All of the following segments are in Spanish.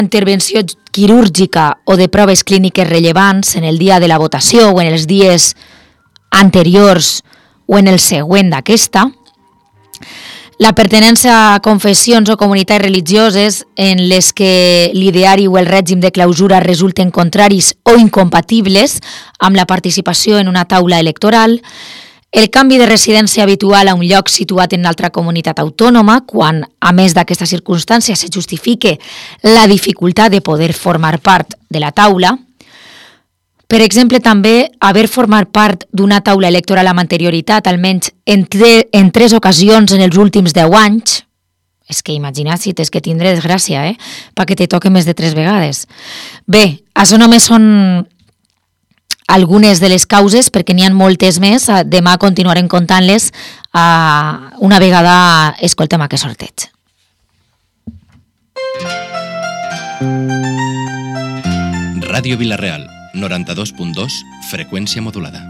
intervenció quirúrgica o de proves clíniques rellevants en el dia de la votació o en els dies anteriors o en el següent d'aquesta, la pertinença a confessions o comunitats religioses en les que l'ideari o el règim de clausura resulten contraris o incompatibles amb la participació en una taula electoral, el canvi de residència habitual a un lloc situat en una altra comunitat autònoma, quan, a més d'aquesta circumstància, se justifique la dificultat de poder formar part de la taula. Per exemple, també haver format part d'una taula electoral amb anterioritat, almenys en 3 ocasions en els últims 10 anys. És que imagina't si tens que tindre desgràcia, perquè te toque més de 3 vegades. Bé, això només són algunes de les causes, perquè n'hi ha moltes més. Demà continuarem contant-les una vegada escoltem aquest sorteig. Ràdio Vila-real, 92.2, freqüència modulada.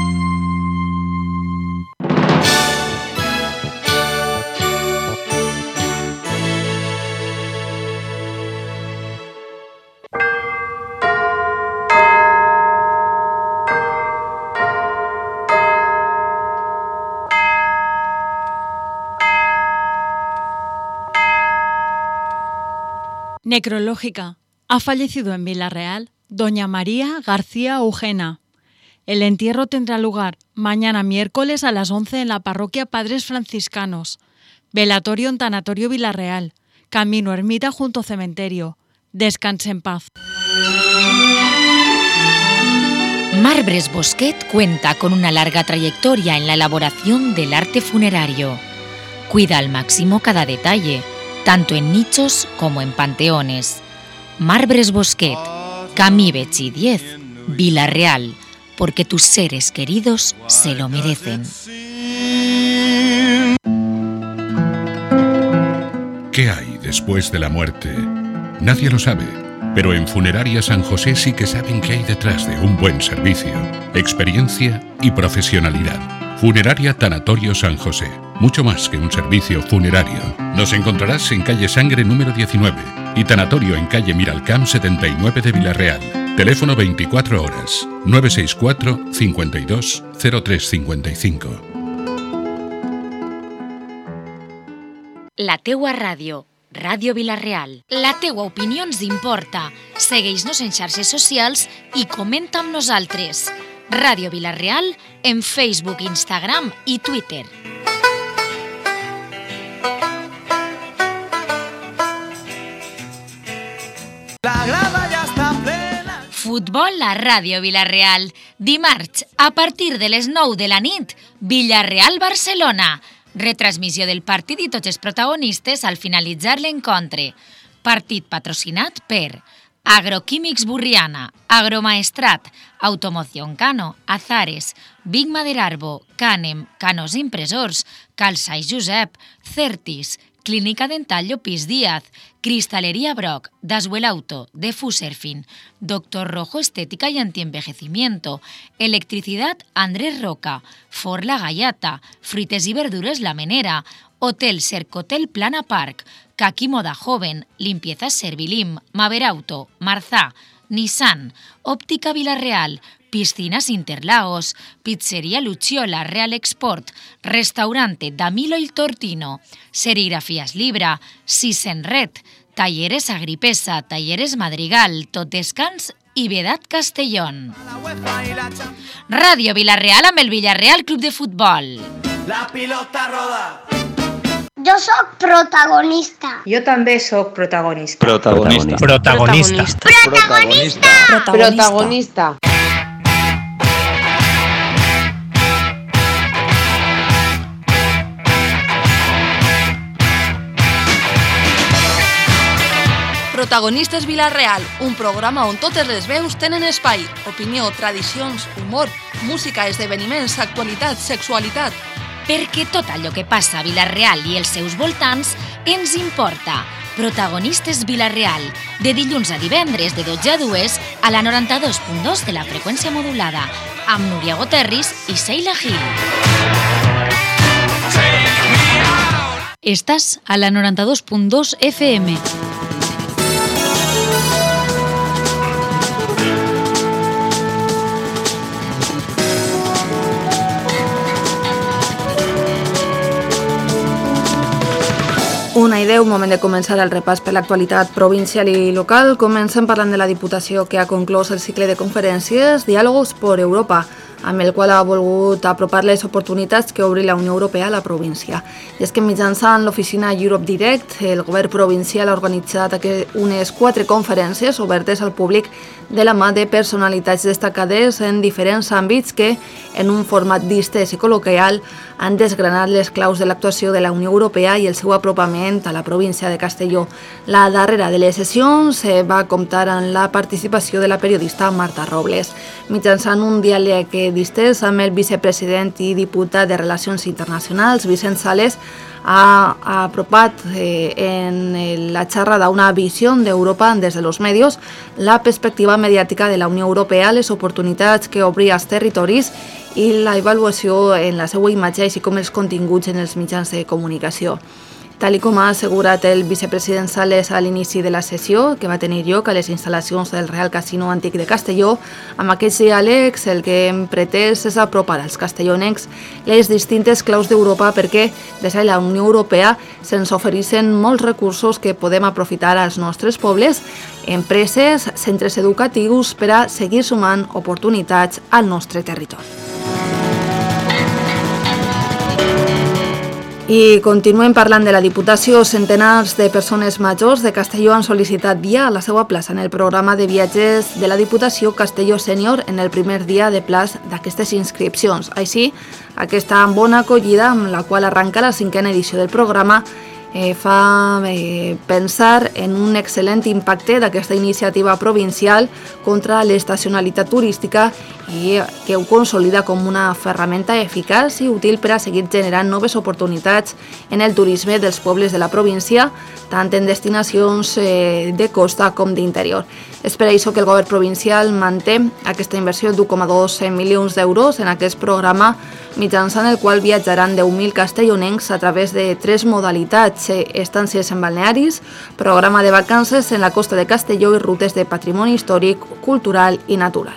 Necrológica. Ha fallecido en Vila-real doña María García Eugena. El entierro tendrá lugar mañana miércoles a las 11 en la parroquia Padres Franciscanos. Velatorio en Tanatorio Vila-real. Camino Ermita junto cementerio. Descanse en paz. Marbres Bosquet cuenta con una larga trayectoria en la elaboración del arte funerario. Cuida al máximo cada detalle, tanto en nichos como en panteones. Marbres Bosquet, Camí Betxí 10, Vila-real, porque tus seres queridos se lo merecen. ¿Qué hay después de la muerte? Nadie lo sabe, pero en Funeraria San José sí que saben qué hay detrás de un buen servicio, experiencia y profesionalidad. Funeraria Tanatorio San José, mucho más que un servicio funerario. Nos encontrarás en calle Sangre número 19 y Tanatorio en calle Miralcamp 79 de Vila-real. Teléfono 24 horas, 964 52 0355. La teua ràdio, Ràdio Vila-real. La teua opinió ens importa. Segueix-nos en xarxes socials i comenta amb nosaltres. Ràdio Vila-real en Facebook, Instagram i Twitter. La grada ja està plena. Futbol a Ràdio Vila-real. Dimarts, a partir de les 9 de la nit, Vila-real-Barcelona. Retransmissió del partit i tots els protagonistes al finalitzar l'encontre. Partit patrocinat per Agroquímics Burriana, Agromaestrat, Automoción Cano, Azares, Vic Maderarbo, Canem, Canos Impressors, Calçai Josep, Certis, Clínica Dental Llopis Díaz, Cristalería Broc, Daswell Auto, de Fuserfin, Doctor Rojo Estética y Antienvejecimiento, Electricidad Andrés Roca, For La Gallata, Fruites y Verdures La Menera, Hotel Cercotel Plana Park, Kaki Moda Joven, Limpieza Servilim, Maverauto, Marzá, Nissan, Óptica Vila-real, Piscinas Interlagos, Pizzería Luciola, Real Export, Restaurante Damilo Il Tortino, Serigrafías Libra, Sisenred, Talleres Agripesa, Talleres Madrigal, Totescans i Vedat Castellón. Ràdio Vila-real amb el Villarreal Club de Futbol. La pilota roda. Jo sóc protagonista. Jo també sóc protagonista. Protagonista. Protagonista. Protagonista. Protagonista. Protagonistes Vila-real, un programa on totes les veus tenen espai. Opinió, tradicions, humor, música, esdeveniments, actualitat, sexualitat. Perquè tot allò que passa a Vila-real i els seus voltants ens importa. Protagonistes Vila-real, de dilluns a divendres de 12 a 2 a la 92.2 de la freqüència modulada, amb Núria Goterris i Sheila Gil. Estàs a la 92.2 FM. Bona idea, un moment de començar el repàs per l'actualitat provincial i local. Comencem parlant de la Diputació que ha conclòs el cicle de conferències Diàlogos por Europa, amb el qual ha volgut apropar les oportunitats que obri la Unió Europea a la província. I és que mitjançant l'oficina Europe Direct, el govern provincial ha organitzat unes 4 conferències obertes al públic de la mà de personalitats destacades en diferents àmbits que, en un format distès i col·loquial, han desgranat les claus de l'actuació de la Unió Europea i el seu apropament a la província de Castelló. La darrera de les sessions va comptar amb la participació de la periodista Marta Robles. Mitjançant un diàleg distès amb el vicepresident i diputat de Relacions Internacionals, Vicent Sales, ha apropat en la xerrada una visió d'Europa des de los medios, la perspectiva mediàtica de la Unió Europea, les oportunitats que obria als territoris i la avaluació en la seva imatge, així com els continguts en els mitjans de comunicació. Tal com ha assegurat el vicepresident Sales a l'inici de la sessió, que va tenir lloc a les instal·lacions del Real Casino Antic de Castelló, amb aquests diàlegs el que hem pretès és apropar als castellonencs les distintes claus d'Europa perquè des de la Unió Europea se'ns ofereixen molts recursos que podem aprofitar als nostres pobles, empreses, centres educatius per a seguir sumant oportunitats al nostre territori. I continuem parlant de la Diputació. Centenars de persones majors de Castelló han sol·licitat dia a la seva plaça en el programa de viatges de la Diputació Castelló Sènior en el primer dia de plaç d'aquestes inscripcions. Així, aquesta bona acollida amb la qual arranca la 5a edició del programa fa pensar en un excel·lent impacte d'aquesta iniciativa provincial contra l'estacionalitat turística i que ho consolida com una ferramenta eficaç i útil per a seguir generant noves oportunitats en el turisme dels pobles de la província, tant en destinacions de costa com d'interior. És per això que el govern provincial manté aquesta inversió d'1,2 milions d'euros en aquest programa, mitjançant el qual viatjaran 10.000 castellonencs a través de 3 modalitats: estàncies en balnearis, programa de vacances en la costa de Castelló i rutes de patrimoni històric, cultural i natural.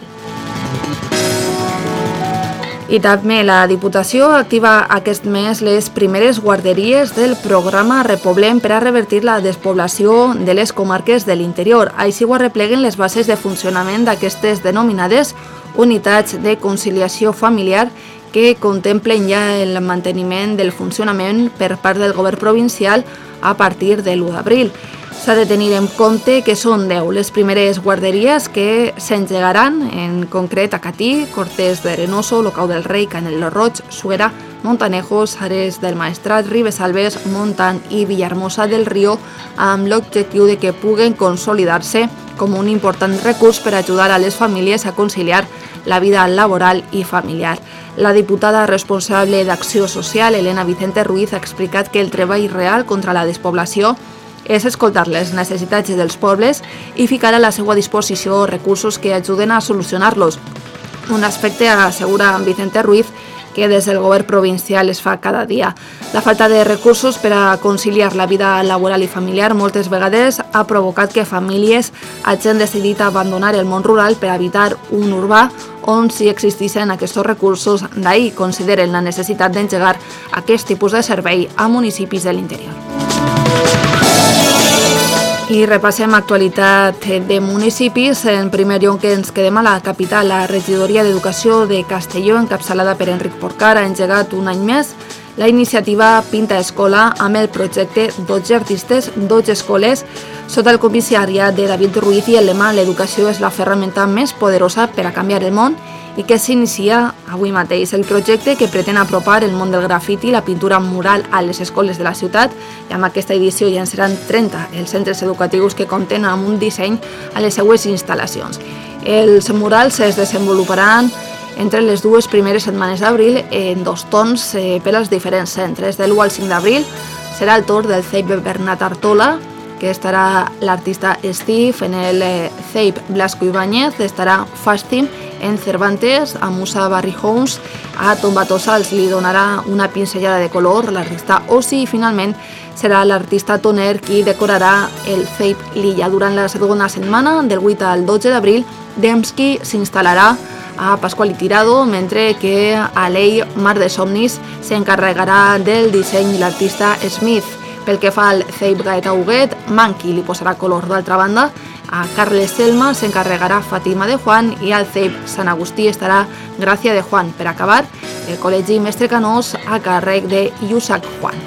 I també la Diputació activa aquest mes les primeres guarderies del programa Repoblem per a revertir la despoblació de les comarques de l'interior. Així ho arrepleguen les bases de funcionament d'aquestes denominades unitats de conciliació familiar que contemplen ja el manteniment del funcionament per part del govern provincial a partir de l'1 d'abril. S'ha de tenir en compte que són 10 les primeres guarderies que s'engegaran, en concret a Catí, Cortés d'Arenoso, Locau del Rei, Canelo Roig, Suera, Montanejos, Ares del Maestrat, Ribesalbes, Montant i Villahermosa del Río, amb l'objectiu de que puguen consolidar-se com un important recurs per ajudar a les famílies a conciliar la vida laboral i familiar. La diputada responsable d'Acció Social, Elena Vicente Ruiz, ha explicat que el treball real contra la despoblació és escoltar les necessitats dels pobles i ficar a la seva disposició recursos que ajuden a solucionar-los. Un aspecte, assegura Vicente Ruiz, que des del govern provincial es fa cada dia. La falta de recursos per a conciliar la vida laboral i familiar moltes vegades ha provocat que famílies hagin decidit abandonar el món rural per habitar un urbà on sí existeixen aquests recursos, d'ahir consideren la necessitat d'engegar aquest tipus de servei a municipis de l'interior. I repassem actualitat de municipis. En primer lloc que ens quedem a la capital. La regidoria d'Educació de Castelló, encapçalada per Enric Porcar, ha engegat un any més la iniciativa Pinta Escola amb el projecte 12 artistes, 12 escoles, sota el comissariat de David Ruiz i el lema "L'educació és la ferramenta més poderosa per a canviar el món", i que s'inicia avui mateix. El projecte, que pretén apropar el món del grafiti i la pintura mural a les escoles de la ciutat, i amb aquesta edició ja en seran 30 els centres educatius que compten amb un disseny a les seues instal·lacions. Els murals es desenvoluparan entre les 2 primeres setmanes d'abril en 2 torns per als diferents centres. De l'1 al 5 d'abril serà el torn del CEIP Bernat Artola, que estarà l'artista Steve. En el CEIP Blasco Ibáñez estarà Fastim. En Cervantes, a Musa Barrihomes, a Tombatosa li donarà una pinzellada de color l'artista Ossi, i finalment serà l'artista Toner qui decorarà el CEIP Lilla. Durant la segona setmana, del 8 al 12 d'abril, Demski s'instal·larà a Pasqual i Tirado, mentre que a l'Ei Mar de Somnis s'encarregarà del disseny l'artista Smith. Pel que fa al Ceib Gaeta Huguet, Manqui li posarà color. D'altra banda, a Carles Selma s'encarregarà Fàtima de Juan i al Ceib Sant Agustí estarà Gràcia de Juan. Per acabar, el Col·legi Mestre Canós a càrrec de Yusak Juan.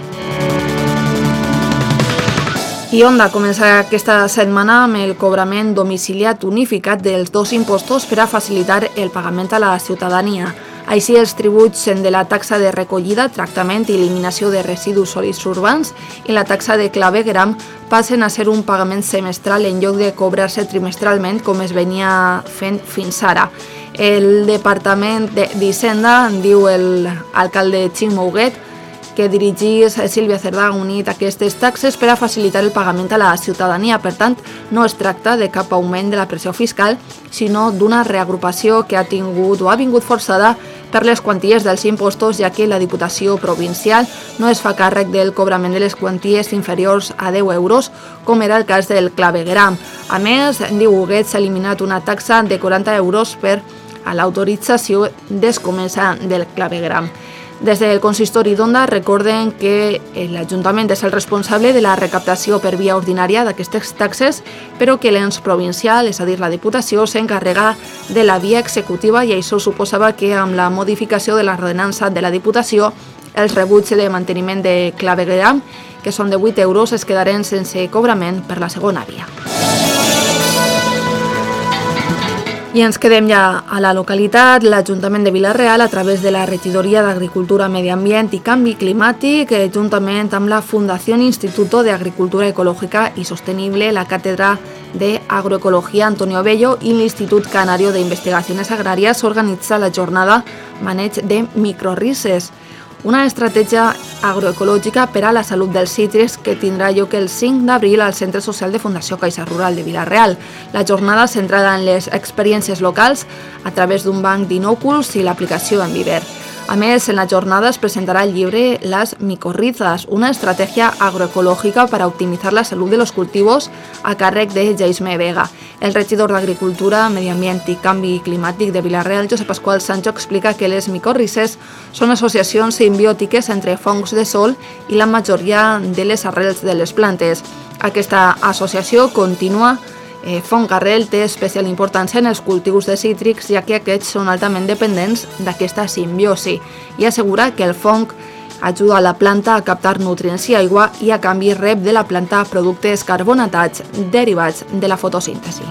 I Onda comença aquesta setmana amb el cobrament domiciliat unificat dels 2 impostos per a facilitar el pagament a la ciutadania. Així, els tributs de la taxa de recollida, tractament i eliminació de residus sòlids urbans i la taxa de clavegueram passen a ser un pagament semestral en lloc de cobrar-se trimestralment com es venia fent fins ara. El Departament d'Hisenda, diu l'alcalde Ximo Huguet, que dirigís Sílvia Cerdà, unit aquestes taxes per a facilitar el pagament a la ciutadania. Per tant, no es tracta de cap augment de la pressió fiscal, sinó d'una reagrupació que ha tingut o ha vingut forçada per les quanties dels impostos, ja que la Diputació Provincial no es fa càrrec del cobrament de les quanties inferiors a 10 euros, com era el cas del clavegueram. A més, diu Huguet, s'ha eliminat una taxa de 40 euros per a l'autorització d'escomesa del clavegueram. Des del consistori d'Onda recorden que l'Ajuntament és el responsable de la recaptació per via ordinària d'aquestes taxes, però que l'ens provincial, és a dir, la Diputació, s'encarrega de la via executiva i això suposava que amb la modificació de l'ordenança de la Diputació els rebuts de manteniment de clavegueram, que són de 8 euros, es quedaren sense cobrament per la segona via. I ens quedem ja a la localitat. L'Ajuntament de Vila-real, a través de la Regidoria d'Agricultura, Medi Ambient i Canvi Climàtic, juntament amb la Fundació Instituto de Agricultura Ecológica i Sostenible, la Càtedra d'Agroecología Antonio Bello i l'Institut Canario de Investigaciones Agràries, organitza la jornada Maneig de Microrrizes, una estratègia agroecològica per a la salut dels cítrics que tindrà lloc el 5 d'abril al Centre Social de Fundació Caixa Rural de Vila-real. La jornada centrada en les experiències locals a través d'un banc d'inòculs i l'aplicació en viver. A més, en la jornada es presentarà el llibre Las micorrizas, una estratègia agroecològica per a optimitzar la salut de los cultivos, a càrrec de Jaime Vega. El regidor d'Agricultura, Medi Ambient i Canvi Climàtic de Vila-real, Josep Pasqual Sancho, explica que les micorrizes són associacions simbiòtiques entre fongs de sol i la majoria de les arrels de les plantes. Aquesta associació continua Fong Arrel té especial importància en els cultius de cítrics, ja que aquests són altament dependents d'aquesta simbiosi, i assegura que el fong ajuda a la planta a captar nutrients i aigua i a canvi rep de la planta productes carbonatats derivats de la fotosíntesi.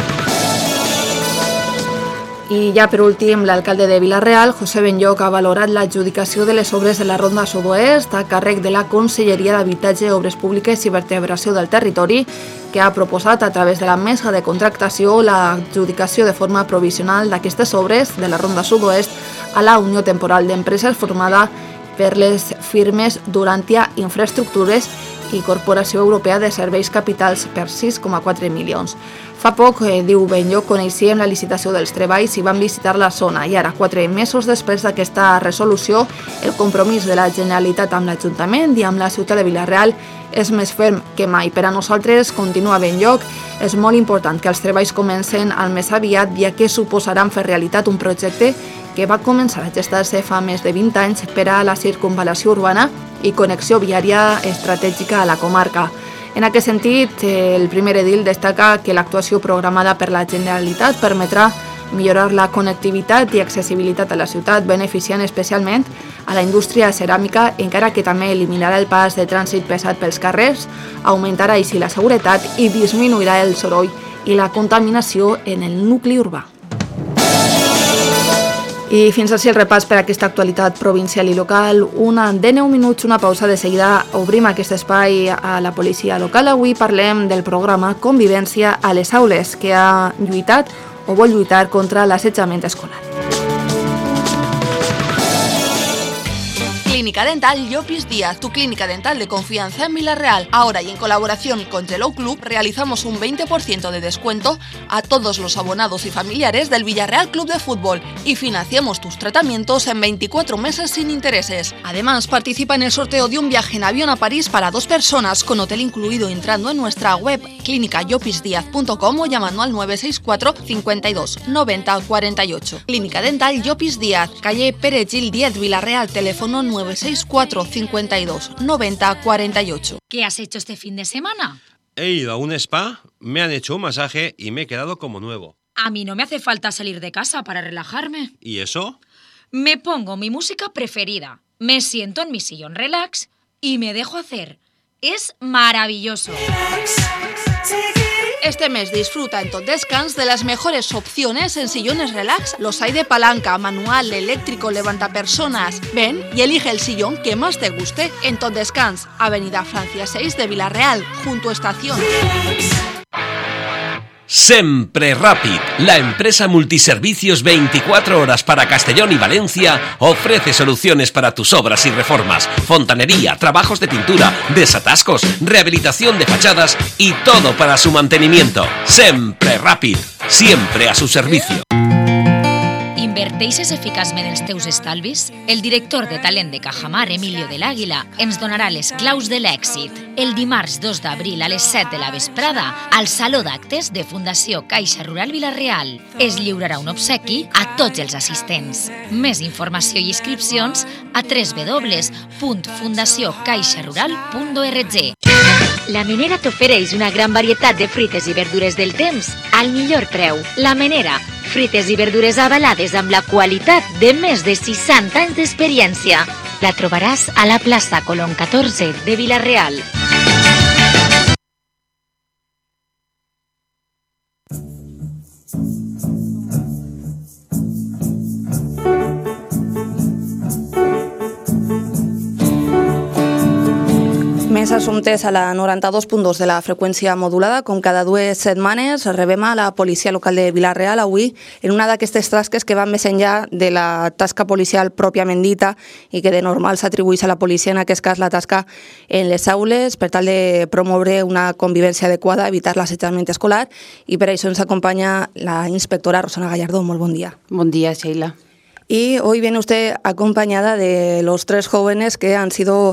I ja per últim, l'alcalde de Vila-real, José Benlloc, ha valorat l'adjudicació de les obres de la Ronda Sud-oest a càrrec de la Conselleria d'Habitatge, Obres Públiques i Vertebració del Territori, que ha proposat a través de la mesa de contractació l'adjudicació de forma provisional d'aquestes obres de la Ronda Sud-oest a la Unió Temporal d'Empreses formada per les firmes Durantia Infraestructures i Corporació Europea de Serveis Capitals per 6,4 milions. Fa poc, diu Benlloc, coneixíem la licitació dels treballs i vam visitar la zona i ara, 4 mesos després d'aquesta resolució, el compromís de la Generalitat amb l'Ajuntament i amb la ciutat de Vila-real és més ferm que mai. Per a nosaltres, continua Benlloc, és molt important que els treballs comencen al més aviat, ja que suposaran fer realitat un projecte que va començar a gestar-se fa més de 20 anys per a la circunvalació urbana i connexió viària estratègica a la comarca. En aquest sentit, el primer edil destaca que l'actuació programada per la Generalitat permetrà millorar la connectivitat i accessibilitat a la ciutat, beneficiant especialment a la indústria ceràmica, encara que també eliminarà el pas de trànsit pesat pels carrers, augmentarà així la seguretat i disminuirà el soroll i la contaminació en el nucli urbà. I fins així el repàs per a aquesta actualitat provincial i local. De 9 minuts, una pausa. De seguida obrim aquest espai a la policia local. Avui parlem del programa Convivència a les aules, que ha lluitat o vol lluitar contra l'assetjament escolar. Clínica Dental Llopis Díaz, tu clínica dental de confianza en Vila-real. Ahora y en colaboración con Yellow Club realizamos un 20% de descuento a todos los abonados y familiares del Villarreal Club de Fútbol y financiamos tus tratamientos en 24 meses sin intereses. Además, participa en el sorteo de un viaje en avión a París para 2 personas con hotel incluido entrando en nuestra web clínicayopizdiaz.com o llamando al 964 52 90 48. Clínica Dental Llopis Díaz, calle Pere Gil 10, Villarreal, teléfono 964 52 90 48. ¿Qué has hecho este fin de semana? He ido a un spa, me han hecho un masaje y me he quedado como nuevo. A mí no me hace falta salir de casa para relajarme. ¿Y eso? Me pongo mi música preferida, me siento en mi sillón relax y me dejo hacer. Es maravilloso. Este mes disfruta en Tot Descans de las mejores opciones en sillones relax. Los hay de palanca, manual, eléctrico, levantapersonas. Ven y elige el sillón que más te guste en Tot Descans, Avenida Francia 6 de Villarreal, junto a Estación. Sempre Rapid, la empresa multiservicios 24 horas para Castellón y Valencia, ofrece soluciones para tus obras y reformas, fontanería, trabajos de pintura, desatascos, rehabilitación de fachadas y todo para su mantenimiento. Sempre Rapid, siempre a su servicio. Inverteixes eficaçment els teus estalvis? El director de talent de Cajamar, Emilio del Águila, ens donarà les claus de l'èxit el dimarts 2 d'abril a les 7 de la vesprada al Saló d'Actes de Fundació Caixa Rural Vila-real. Es lliurarà un obsequi a tots els assistents. Més informació i inscripcions a www.fundaciocaixarural.org. La Menera t'ofereix una gran varietat de fruites i verdures del temps al millor preu. La Menera, fruites i verdures avalades amb la qualitat de més de 60 anys d'experiència. La trobaràs a la plaça Colón 14 de Vila-real. Més assumptes a la 92.2 de la freqüència modulada. Com cada 2 setmanes rebem a la policia local de Vila-real avui en una d'aquestes tasques que van més enllà de la tasca policial pròpiament dita i que de normal s'atribueix a la policia, en aquest cas la tasca en les aules per tal de promoure una convivència adequada, evitar l'assetjament escolar, i per això ens acompanya la inspectora Rosana Gallardó. Molt bon dia. Bon dia, Sheila. Y hoy viene usted acompañada de los 3 jóvenes que han sido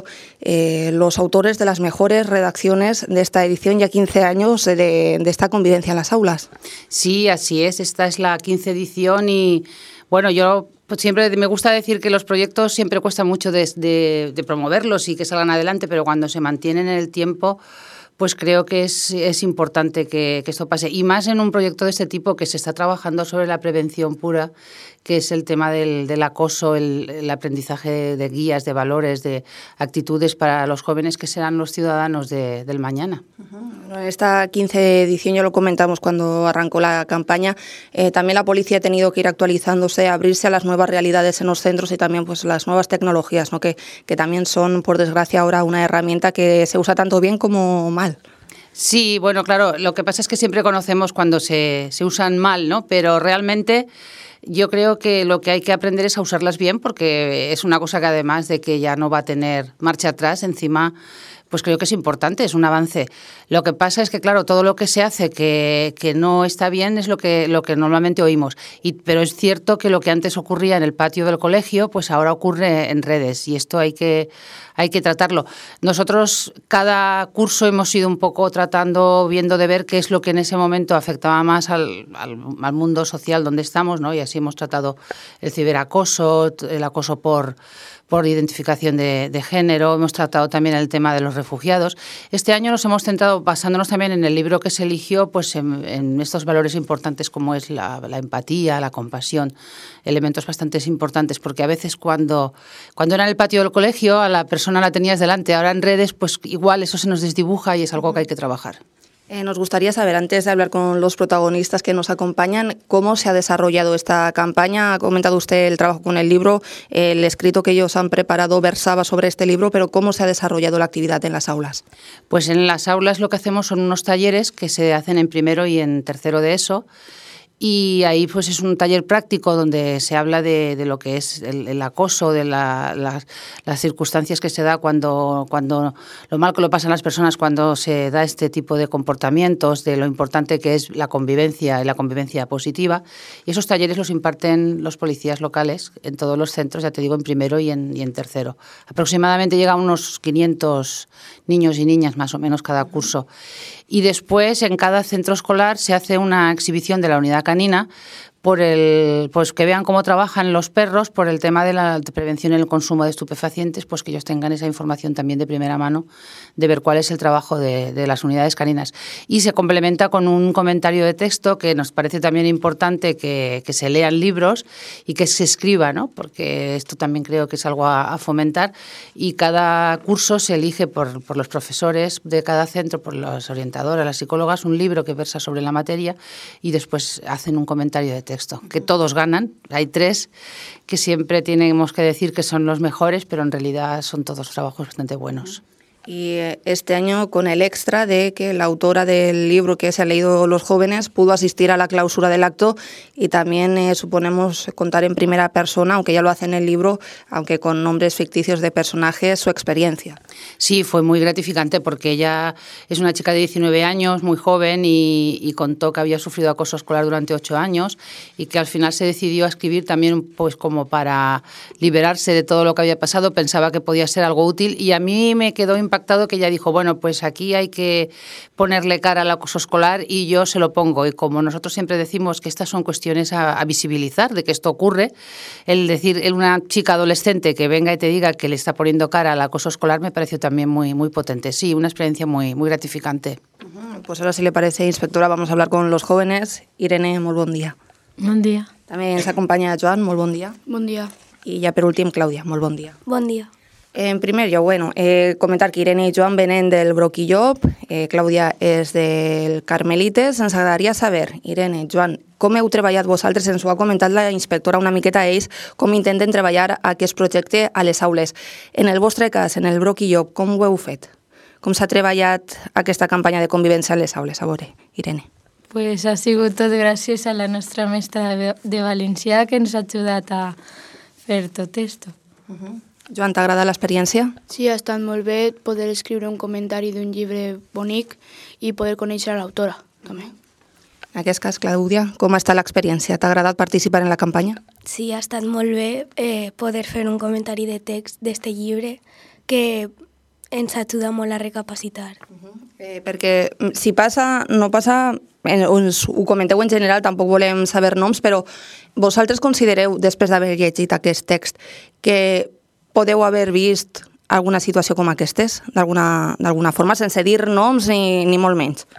los autores de las mejores redacciones de esta edición, ya 15 años de esta convivencia en las aulas. Sí, así es. Esta es la 15ª edición y, bueno, yo siempre me gusta decir que los proyectos siempre cuesta mucho de promoverlos y que salgan adelante, pero cuando se mantienen en el tiempo, pues creo que es importante que esto pase. Y más en un proyecto de este tipo que se está trabajando sobre la prevención pura, que es el tema del acoso, el aprendizaje de guías, de valores, de actitudes para los jóvenes que serán los ciudadanos del mañana. En esta 15ª edición, ya lo comentamos cuando arrancó la campaña, también la policía ha tenido que ir actualizándose, abrirse a las nuevas realidades en los centros y también pues las nuevas tecnologías, ¿no? que también son, por desgracia, ahora una herramienta que se usa tanto bien como mal. Sí, bueno, claro, lo que pasa es que siempre conocemos cuando se usan mal, ¿no? Pero realmente yo creo que lo que hay que aprender es a usarlas bien, porque es una cosa que además de que ya no va a tener marcha atrás, encima pues creo que es importante, es un avance. Lo que pasa es que, claro, todo lo que se hace que no está bien es lo que normalmente oímos. Pero es cierto que lo que antes ocurría en el patio del colegio, pues ahora ocurre en redes, y esto hay que tratarlo. Nosotros cada curso hemos ido un poco viendo de ver qué es lo que en ese momento afectaba más al mundo social donde estamos, ¿no? Y así hemos tratado el ciberacoso, el acoso por identificación de género, hemos tratado también el tema de los refugiados. Este año nos hemos centrado, basándonos también en el libro que se eligió, pues en estos valores importantes como es la empatía, la compasión, elementos bastante importantes, porque a veces cuando era en el patio del colegio a la persona la tenías delante, ahora en redes pues igual eso se nos desdibuja y es algo que hay que trabajar. Nos gustaría saber, antes de hablar con los protagonistas que nos acompañan, cómo se ha desarrollado esta campaña. Ha comentado usted el trabajo con el libro, el escrito que ellos han preparado versaba sobre este libro, pero ¿cómo se ha desarrollado la actividad en las aulas? Pues en las aulas lo que hacemos son unos talleres que se hacen en primero y en tercero de ESO. Y ahí pues es un taller práctico donde se habla de lo que es el acoso, de las circunstancias que se da cuando lo mal que lo pasan las personas cuando se da este tipo de comportamientos, de lo importante que es la convivencia y la convivencia positiva. Y esos talleres los imparten los policías locales en todos los centros, ya te digo, en primero y en tercero. Aproximadamente llegan unos 500 niños y niñas más o menos cada curso. y después en cada centro escolar se hace una exhibición de la unidad canina pues que vean cómo trabajan los perros por el tema de la prevención en el consumo de estupefacientes, pues que ellos tengan esa información también de primera mano de ver cuál es el trabajo de las unidades caninas. Y se complementa con un comentario de texto que nos parece también importante que se lean libros y que se escriba, ¿no? Porque esto también creo que es algo a fomentar, y cada curso se elige por los profesores de cada centro, por las orientadoras, las psicólogas, un libro que versa sobre la materia y después hacen un comentario de texto, que todos ganan. Hay 3 que siempre tenemos que decir que son los mejores, pero en realidad son todos trabajos bastante buenos. Y este año con el extra de que la autora del libro que se ha leído los jóvenes pudo asistir a la clausura del acto, y también suponemos contar en primera persona, aunque ya lo hace en el libro, aunque con nombres ficticios de personajes, su experiencia. Sí, fue muy gratificante porque ella es una chica de 19 años, muy joven, y contó que había sufrido acoso escolar durante 8 años y que al final se decidió a escribir también pues como para liberarse de todo lo que había pasado. Pensaba que podía ser algo útil, y a mí me quedó impactado que ella dijo, bueno, pues aquí hay que ponerle cara al acoso escolar y yo se lo pongo. Y como nosotros siempre decimos que estas son cuestiones a visibilizar, de que esto ocurre, el decir una chica adolescente que venga y te diga que le está poniendo cara al acoso escolar me pareció también muy, muy potente. Sí, una experiencia muy, muy gratificante. Pues ahora, si le parece, inspectora, vamos a hablar con los jóvenes. Irene, molt bon dia. Bon dia. També ens acompanya Joan, molt bon dia. Bon dia. I ja per últim, Clàudia, molt bon dia. Bon dia. En primer lloc, comentar que Irene i Joan venen del Broc i Llop, Clàudia és del Carmelites. Ens agradaria saber, Irene, Joan, com heu treballat vosaltres? Ens ho ha comentat la inspectora una miqueta a ells, com intenten treballar aquest projecte a les aules. En el vostre cas, en el Broc i Llop, com ho heu fet? Com s'ha treballat aquesta campanya de convivència a les aules? A veure, Irene. Pues ha sigut tot gràcies a la nostra mestra de valencià, que ens ha ajudat a fer tot esto. Joan, t'ha agradat l'experiència? Sí, ha estat molt bé poder escriure un comentari d'un llibre bonic i poder conèixer a l'autora, també. En aquest cas, Clàudia, com ha estat l'experiència? T'ha agradat participar en la campanya? Sí, ha estat molt bé poder fer un comentari de text d'este llibre que ens ajuda molt a recapacitar. Perquè si passa, no passa, ho comenteu en general, tampoc volem saber noms, però vosaltres considereu, després d'haver llegit aquest text, que podeu haver vist alguna situació com aquestes, d'alguna forma, sense dir noms ni molt menys?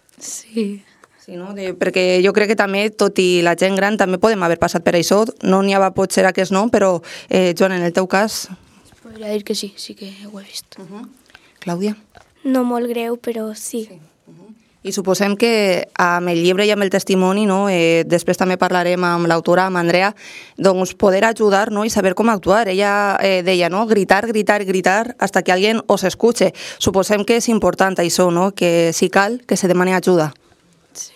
Sí. Sí, no? Perquè jo crec que també, tot i la gent gran, també podem haver passat per això. No n'hi ha potser aquest nom, però, Joan, en el teu cas... Podria dir que sí, sí que ho he vist. Clàudia? No molt greu, però sí. I suposem que amb el llibre i amb el testimoni, no, després també parlarem amb l'autora, amb Andrea, doncs poder ajudar, no, i saber com actuar. Ella deia, no, gritar, gritar, gritar hasta que alguien os escuche. Suposem que és important això, no, que si cal, que se demani ajuda. Sí.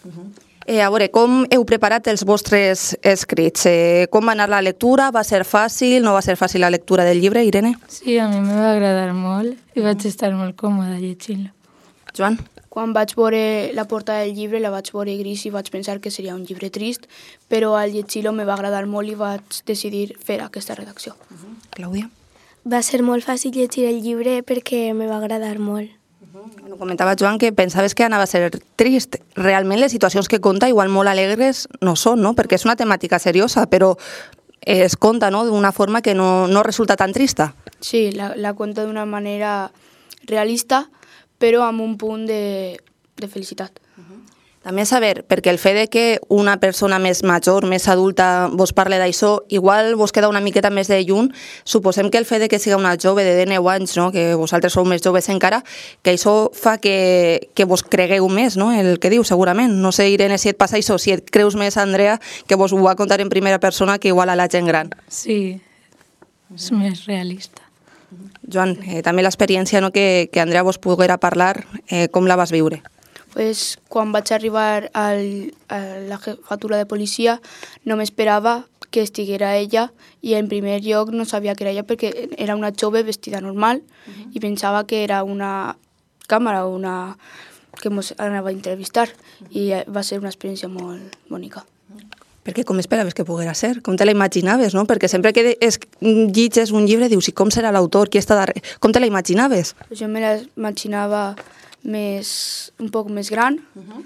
A veure, com heu preparat els vostres escrits? Com va anar la lectura? Va ser fàcil? No va ser fàcil la lectura del llibre, Irene? Sí, a mi em va agradar molt i vaig estar molt còmoda llegint-lo. Joan? Quan vaig veure la portada del llibre, la vaig veure gris i vaig pensar que seria un llibre trist, però al llegir-lo me va agradar molt i vaig decidir fer aquesta redacció. Clàudia? Va ser molt fàcil llegir el llibre perquè me va agradar molt. Comentava Joan que pensaves que anava a ser trist. Realment les situacions que conta, igual molt alegres, no són, no? Perquè és una temàtica seriosa, però es conta, no?, d'una forma que no resulta tan trista. Sí, la conta d'una manera realista, però amb un punt de felicitat. També saber, perquè el fet de que una persona més major, més adulta, vos parle d'això, igual vos queda una miqueta més de lluny. Suposem que el fet de que siga una jove de 19 anys, no?, que vosaltres sou més joves encara, que això fa que vos cregueu més, no?, el que diu, segurament. No sé, Irene, si et passa això, si et creus més, Andrea, que vos ho va contar en primera persona que igual a la gent gran. Sí, és més realista. Joan, també l'experiència, no?, que Andrea vos poguera parlar, com la vas viure? Pues, quan vaig arribar a la jefatura de policia no m'esperava que estiguera ella i en primer lloc no sabia que era ella perquè era una jove vestida normal i pensava que era una càmera o una que ens anava a entrevistar i va ser una experiència molt bonica. Perquè com esperaves que poguera ser? Com te la imaginaves, no? Perquè sempre que llitges un llibre dius, i com serà l'autor, qui està darrere? Com te la imaginaves? Jo me la imaginava un poc més gran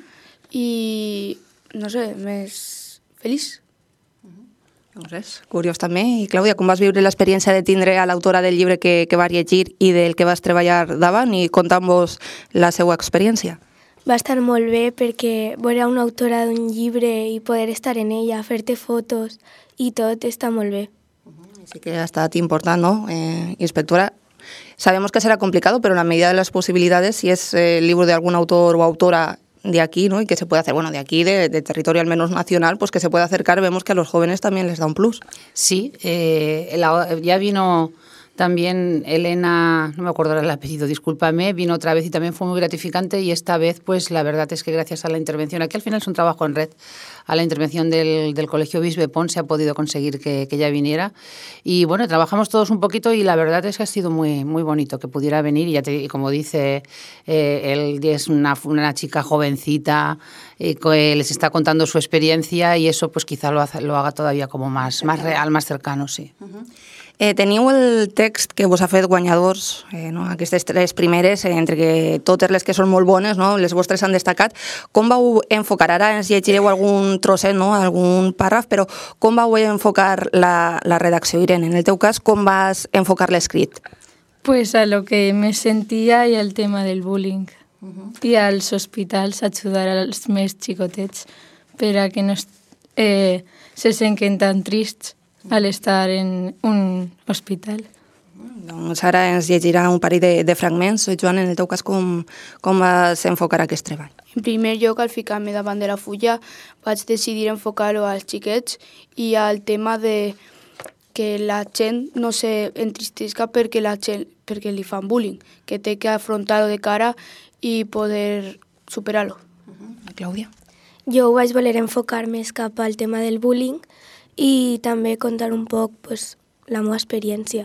i, no sé, més feliç. Res, curiós també. I Clàudia, com vas viure l'experiència de tindre a l'autora del llibre que vas llegir i del que vas treballar davant, i conta'm-vos la seva experiència? Va estar molt bé perquè veure una autora d'un llibre i poder estar en ella, fer-te fotos i tot està molt bé. Sí que ha estat important, ¿no? Inspectora, sabemos que será complicado, pero en la medida de las posibilidades, si es el libro de algún autor o autora de aquí, ¿no? Y que se puede hacer, bueno, de aquí, de territorio al menos nacional, pues que se puede acercar, vemos que a los jóvenes también les da un plus. Sí, ya vino también Elena, no me acuerdo el apellido, discúlpame, vino otra vez y también fue muy gratificante, y esta vez pues la verdad es que gracias a la intervención, aquí al final es un trabajo en red, a la intervención del Colegio Bisbe Pons se ha podido conseguir que ella viniera, y bueno, trabajamos todos un poquito y la verdad es que ha sido muy, muy bonito que pudiera venir, y como dice, él es una chica jovencita, que les está contando su experiencia, y eso pues quizá lo haga todavía como más real, más cercano, sí. Teniu el text que vos ha fet guanyadors, no? Aquestes 3 primeres, entre que totes les que són molt bones, no? Les vostres han destacat. Com vau enfocar? Ara ens llegireu algun trosset, no? Algun pàrraf, però com vau enfocar la redacció, Irene? En el teu cas, com vas enfocar l'escrit? Pues a lo que me sentía y al tema del bullying. Y als hospitals ajudar als més xicotets per a que no se senten tan trists al estar en un hospital. Doncs ara ens llegirà un parell de fragments. Joan, en el teu cas, com vas enfocar aquest treball? En primer lloc, al ficar-me davant de la fulla, vaig decidir enfocar-ho als xiquets i al tema de que la gent no s'entristesca perquè li fan bullying, que té que afrontar-ho de cara i poder superar-lo. Clàudia? Jo vaig voler enfocar més cap al tema del bullying i també contar un poc pues, la meva experiència.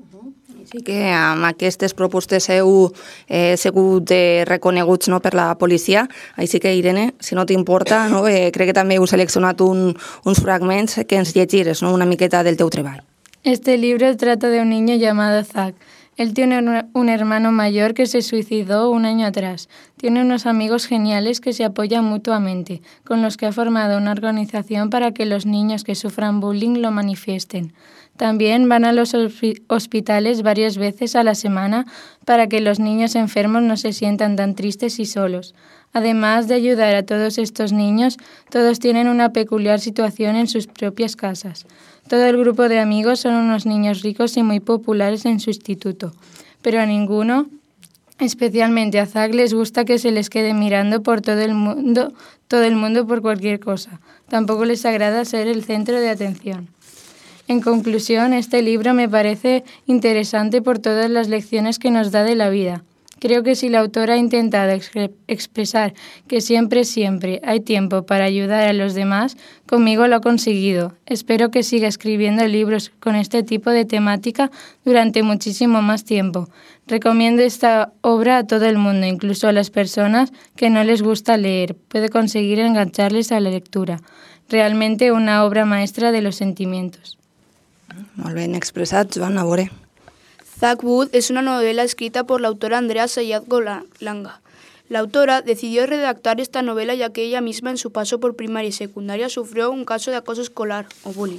Sí que amb aquestes propostes heu sigut reconeguts, no, per la policia. Així que, Irene, si no t'importa, no, crec que també heu seleccionat uns fragments que ens llegires, no, una miqueta del teu treball. Este libro trata de un niño llamado Zach. Él tiene un hermano mayor que se suicidó un año atrás. Tiene unos amigos geniales que se apoyan mutuamente, con los que ha formado una organización para que los niños que sufran bullying lo manifiesten. También van a los hospitales varias veces a la semana para que los niños enfermos no se sientan tan tristes y solos. Además de ayudar a todos estos niños, todos tienen una peculiar situación en sus propias casas. Todo el grupo de amigos son unos niños ricos y muy populares en su instituto, pero a ninguno, especialmente a Zach, les gusta que se les quede mirando por todo el mundo por cualquier cosa. Tampoco les agrada ser el centro de atención. En conclusión, este libro me parece interesante por todas las lecciones que nos da de la vida. Creo que si la autora ha intentado expresar que siempre hay tiempo para ayudar a los demás, conmigo lo ha conseguido. Espero que siga escribiendo libros con este tipo de temática durante muchísimo más tiempo. Recomiendo esta obra a todo el mundo, incluso a las personas que no les gusta leer. Puede conseguir engancharles a la lectura. Realmente una obra maestra de los sentimientos. Molt ben expressat, Joan, a veure. Zach Wood es una novela escrita por la autora Andrea Sayad Golanga. La autora decidió redactar esta novela ya que ella misma en su paso por primaria y secundaria sufrió un caso de acoso escolar o bullying.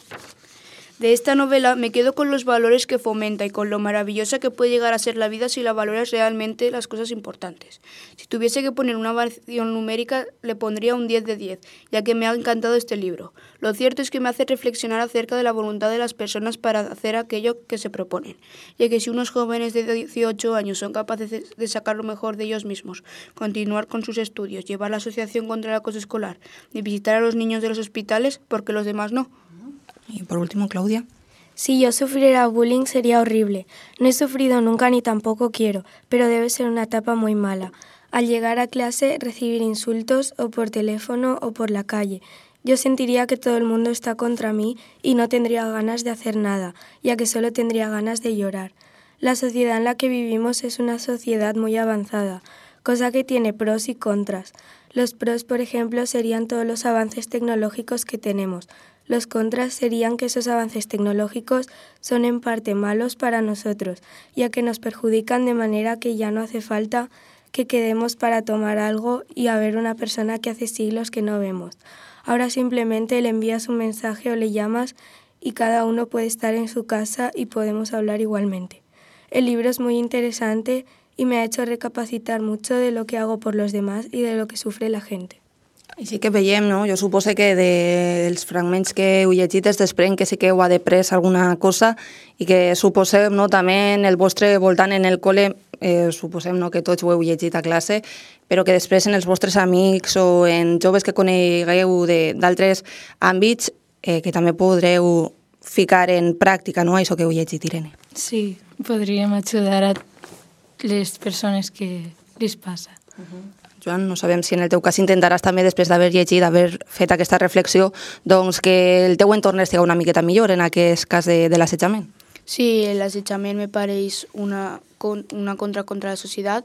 De esta novela me quedo con los valores que fomenta y con lo maravillosa que puede llegar a ser la vida si la valoras realmente las cosas importantes. Si tuviese que poner una evaluación numérica, le pondría un 10 de 10, ya que me ha encantado este libro. Lo cierto es que me hace reflexionar acerca de la voluntad de las personas para hacer aquello que se proponen, ya que si unos jóvenes de 18 años son capaces de sacar lo mejor de ellos mismos, continuar con sus estudios, llevar la asociación contra el acoso escolar y visitar a los niños de los hospitales, ¿por qué los demás no? Y por último, Clàudia. Si yo sufriera bullying sería horrible. No he sufrido nunca ni tampoco quiero, pero debe ser una etapa muy mala. Al llegar a clase, recibir insultos o por teléfono o por la calle. Yo sentiría que todo el mundo está contra mí y no tendría ganas de hacer nada, ya que solo tendría ganas de llorar. La sociedad en la que vivimos es una sociedad muy avanzada, cosa que tiene pros y contras. Los pros, por ejemplo, serían todos los avances tecnológicos que tenemos. Los contras serían que esos avances tecnológicos son en parte malos para nosotros, ya que nos perjudican de manera que ya no hace falta que quedemos para tomar algo y a ver una persona que hace siglos que no vemos. Ahora simplemente le envías un mensaje o le llamas y cada uno puede estar en su casa y podemos hablar igualmente. El libro es muy interesante y me ha hecho recapacitar mucho de lo que hago por los demás y de lo que sufre la gente. I sí que veiem, no? Jo suposo que dels fragments que heu llegit es desprèn que sí que heu après alguna cosa i que suposem, no, també en el vostre voltant en el col·le, suposem, no, que tots ho heu llegit a classe, però que després en els vostres amics o en joves que conegueu d'altres àmbits que també podreu ficar en pràctica, no, això que heu llegit, Irene. Sí, podríem ajudar a les persones que les passa. Joan, no sabem si en el teu cas intentaràs també, després d'haver llegit, d'haver fet aquesta reflexió, doncs que el teu entorn estigui una miqueta millor en aquest cas de l'assetjament. Sí, l'assetjament me pareix una contra la societat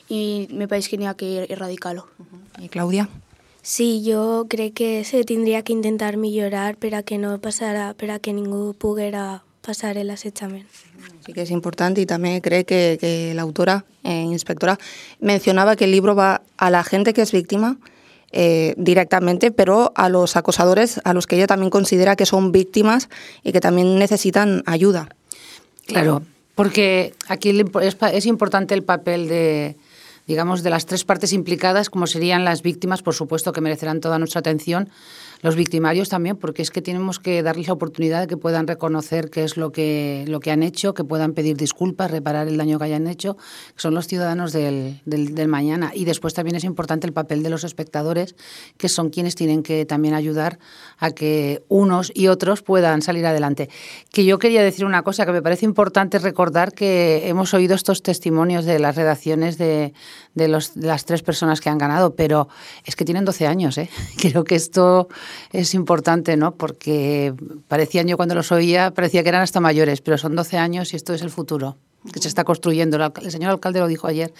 i me pareix que n'hi ha que erradicar-lo. I Clàudia? Sí, jo crec que se tindria que intentar millorar per a que no passara, per a que ningú poguera passar l'assetjament. Sí que és important i també crec que l'autora, inspectora, mencionava que el libro va a la gente que es víctima directamente, pero a los acosadores, a los que ella también considera que son víctimas y que también necesitan ayuda. Claro, porque aquí es importante el papel de, digamos, de las tres partes implicadas, como serían las víctimas, por supuesto que merecerán toda nuestra atención, los victimarios también, porque es que tenemos que darles la oportunidad de que puedan reconocer qué es lo que han hecho, que puedan pedir disculpas, reparar el daño que hayan hecho, que son los ciudadanos del mañana. Y después también es importante el papel de los espectadores, que son quienes tienen que también ayudar a que unos y otros puedan salir adelante. Que yo quería decir una cosa que me parece importante recordar, que hemos oído estos testimonios de las redacciones de las tres personas que han ganado, pero es que tienen 12 años, ¿eh? Creo que esto es importante, ¿no? Porque parecían, yo cuando los oía, parecía que eran hasta mayores, pero son 12 años y esto es el futuro que se está construyendo. El señor alcalde lo dijo ayer,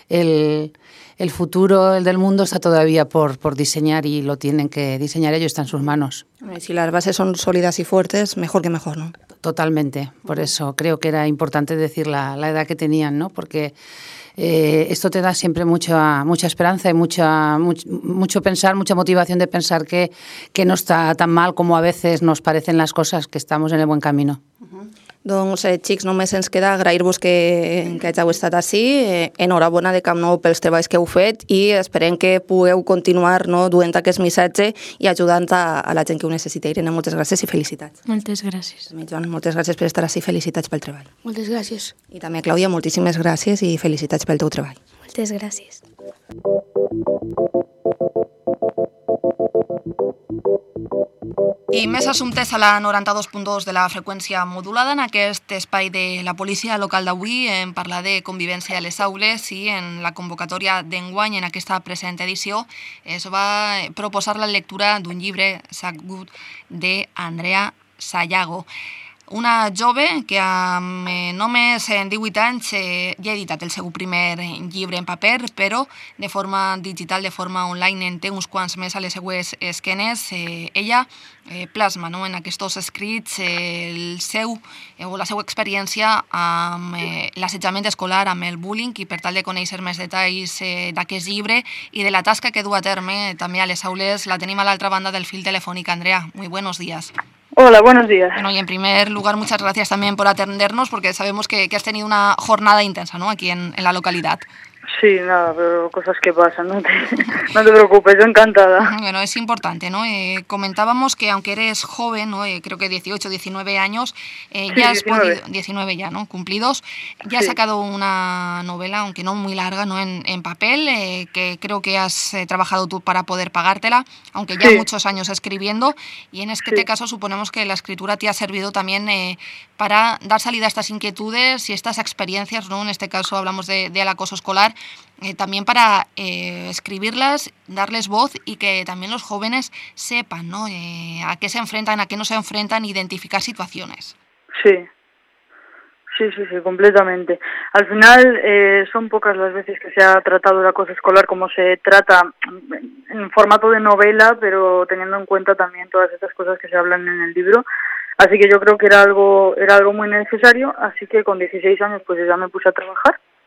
el futuro, el del mundo, está todavía por diseñar y lo tienen que diseñar ellos, está en sus manos. Si las bases son sólidas y fuertes, mejor que mejor, ¿no? Totalmente, por eso creo que era importante decir la edad que tenían, ¿no? Porque esto te da siempre mucha esperanza y mucho pensar, mucha motivación de pensar que no está tan mal como a veces nos parecen las cosas, que estamos en el buen camino. Doncs, xics, només ens queda agrair-vos que hàgiu estat ací. Enhorabona de Camp Nou pels treballs que heu fet i esperem que pugueu continuar, no, duent aquest missatge i ajudant a la gent que ho necessita. Irene, moltes gràcies i felicitats. Moltes gràcies. També, Joan, moltes gràcies per estar ací, felicitats pel treball. Moltes gràcies. I també, Clàudia, moltíssimes gràcies i felicitats pel teu treball. Moltes gràcies. I més assumptes a la 92.2 de la freqüència modulada. En aquest espai de la policia local d'avui en parlar de convivència a les aules i en la convocatòria d'enguany en aquesta present edició es va proposar la lectura d'un llibre sagut d'Andrea Sayago. Una jove que amb només 18 anys ja ha editat el seu primer llibre en paper, però de forma digital, de forma online, en té uns quants més a les seues esquenes. Ella plasma, no, en aquests escrits la seva experiència amb l'assetjament escolar, amb el bullying, i per tal de conèixer més detalls d'aquest llibre i de la tasca que du a terme també a les aules, la tenim a l'altra banda del fil telefònic. Andrea, muy buenos días. Hola, buenos días. Bueno, y en primer lugar, muchas gracias también por atendernos, porque sabemos que has tenido una jornada intensa, ¿no?, aquí en la localidad. Sí, nada, pero cosas que pasan, no te preocupes, yo encantada. Bueno, es importante, ¿no? Comentábamos que aunque eres joven, ¿no? Creo que 18, 19 años, ya has 19. Podido, 19 ya, ¿no? Cumplidos, ya has sacado una novela, aunque no muy larga, ¿no?, en papel, que creo que has trabajado tú para poder pagártela, aunque ya muchos años escribiendo, y en este caso suponemos que la escritura te ha servido también para dar salida a estas inquietudes y estas experiencias, ¿no? En este caso hablamos del acoso escolar, también para escribirlas, darles voz y que también los jóvenes sepan, ¿no?, a qué se enfrentan, a qué no se enfrentan, identificar situaciones. Sí, completamente. Al final son pocas las veces que se ha tratado el acoso escolar como se trata en formato de novela, pero teniendo en cuenta también todas estas cosas que se hablan en el libro. Así que yo creo que era algo muy necesario, así que con 16 años pues ya me puse a trabajar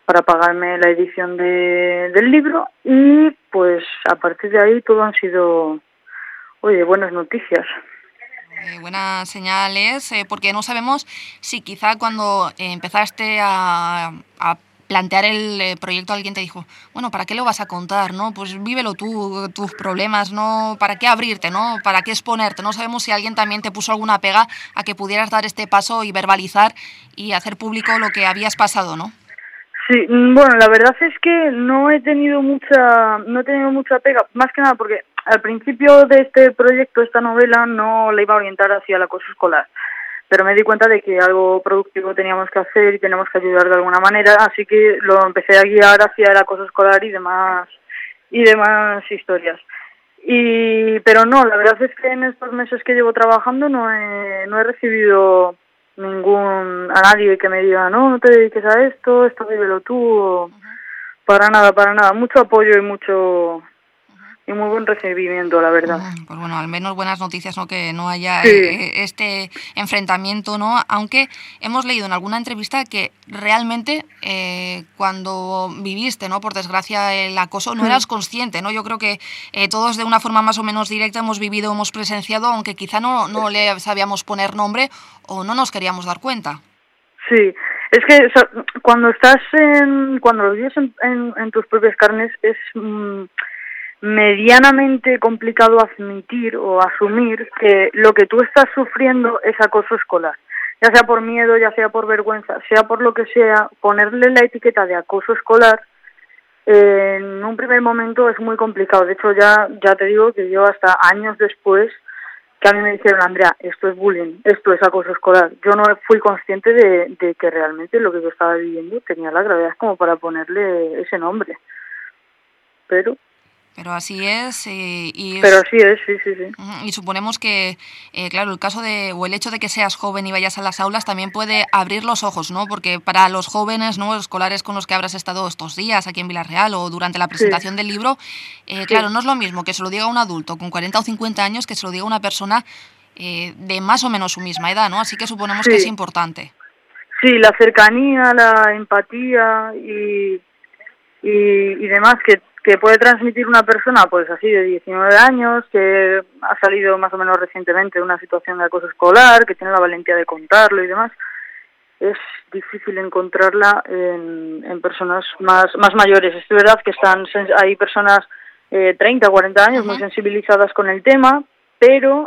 para pagarme la edición del libro, y pues a partir de ahí todo han sido, buenas noticias. Buenas señales, porque no sabemos si quizá cuando empezaste a plantear el proyecto alguien te dijo, bueno, ¿para qué lo vas a contar? ¿No? Pues vívelo tú, tus problemas, ¿no? ¿Para qué abrirte? ¿No? ¿Para qué exponerte? No sabemos si alguien también te puso alguna pega a que pudieras dar este paso y verbalizar y hacer público lo que habías pasado, ¿no? Sí, bueno, la verdad es que no he tenido mucha pega, más que nada porque al principio de este proyecto, esta novela, no la iba a orientar hacia el acoso escolar, pero me di cuenta de que algo productivo teníamos que hacer y tenemos que ayudar de alguna manera, así que lo empecé a guiar hacia el acoso escolar y demás historias. Pero no, la verdad es que en estos meses que llevo trabajando no he recibido a nadie que me diga, no te dediques a esto vívelo tú, para nada, mucho apoyo y muy buen recibimiento, la verdad. Pues bueno, al menos buenas noticias, ¿no? Que no haya sí. Este enfrentamiento, ¿no? Aunque hemos leído en alguna entrevista que realmente cuando viviste, ¿no? Por desgracia, el acoso, no eras consciente, ¿no? Yo creo que todos de una forma más o menos directa hemos vivido, hemos presenciado, aunque quizá no le sabíamos poner nombre o no nos queríamos dar cuenta. Sí, es que cuando lo vives en tus propias carnes es medianamente complicado admitir o asumir que lo que tú estás sufriendo es acoso escolar, ya sea por miedo, ya sea por vergüenza, sea por lo que sea. Ponerle la etiqueta de acoso escolar en un primer momento es muy complicado. De hecho, ya te digo que yo hasta años después que a mí me dijeron, Andrea, esto es bullying, esto es acoso escolar, yo no fui consciente de que realmente lo que yo estaba viviendo tenía la gravedad como para ponerle ese nombre. Pero así es. Pero así es, sí. Y suponemos que, claro, el hecho de que seas joven y vayas a las aulas también puede abrir los ojos, ¿no? Porque para los jóvenes, ¿no? Los escolares con los que habrás estado estos días aquí en Villarreal o durante la presentación del libro, claro, no es lo mismo que se lo diga un adulto con 40 o 50 años que se lo diga una persona de más o menos su misma edad, ¿no? Así que suponemos que es importante. Sí, la cercanía, la empatía y demás que puede transmitir una persona, pues así, de 19 años, que ha salido más o menos recientemente de una situación de acoso escolar, que tiene la valentía de contarlo y demás, es difícil encontrarla en personas más mayores. Es verdad que hay personas 30, 40 años muy sensibilizadas con el tema, pero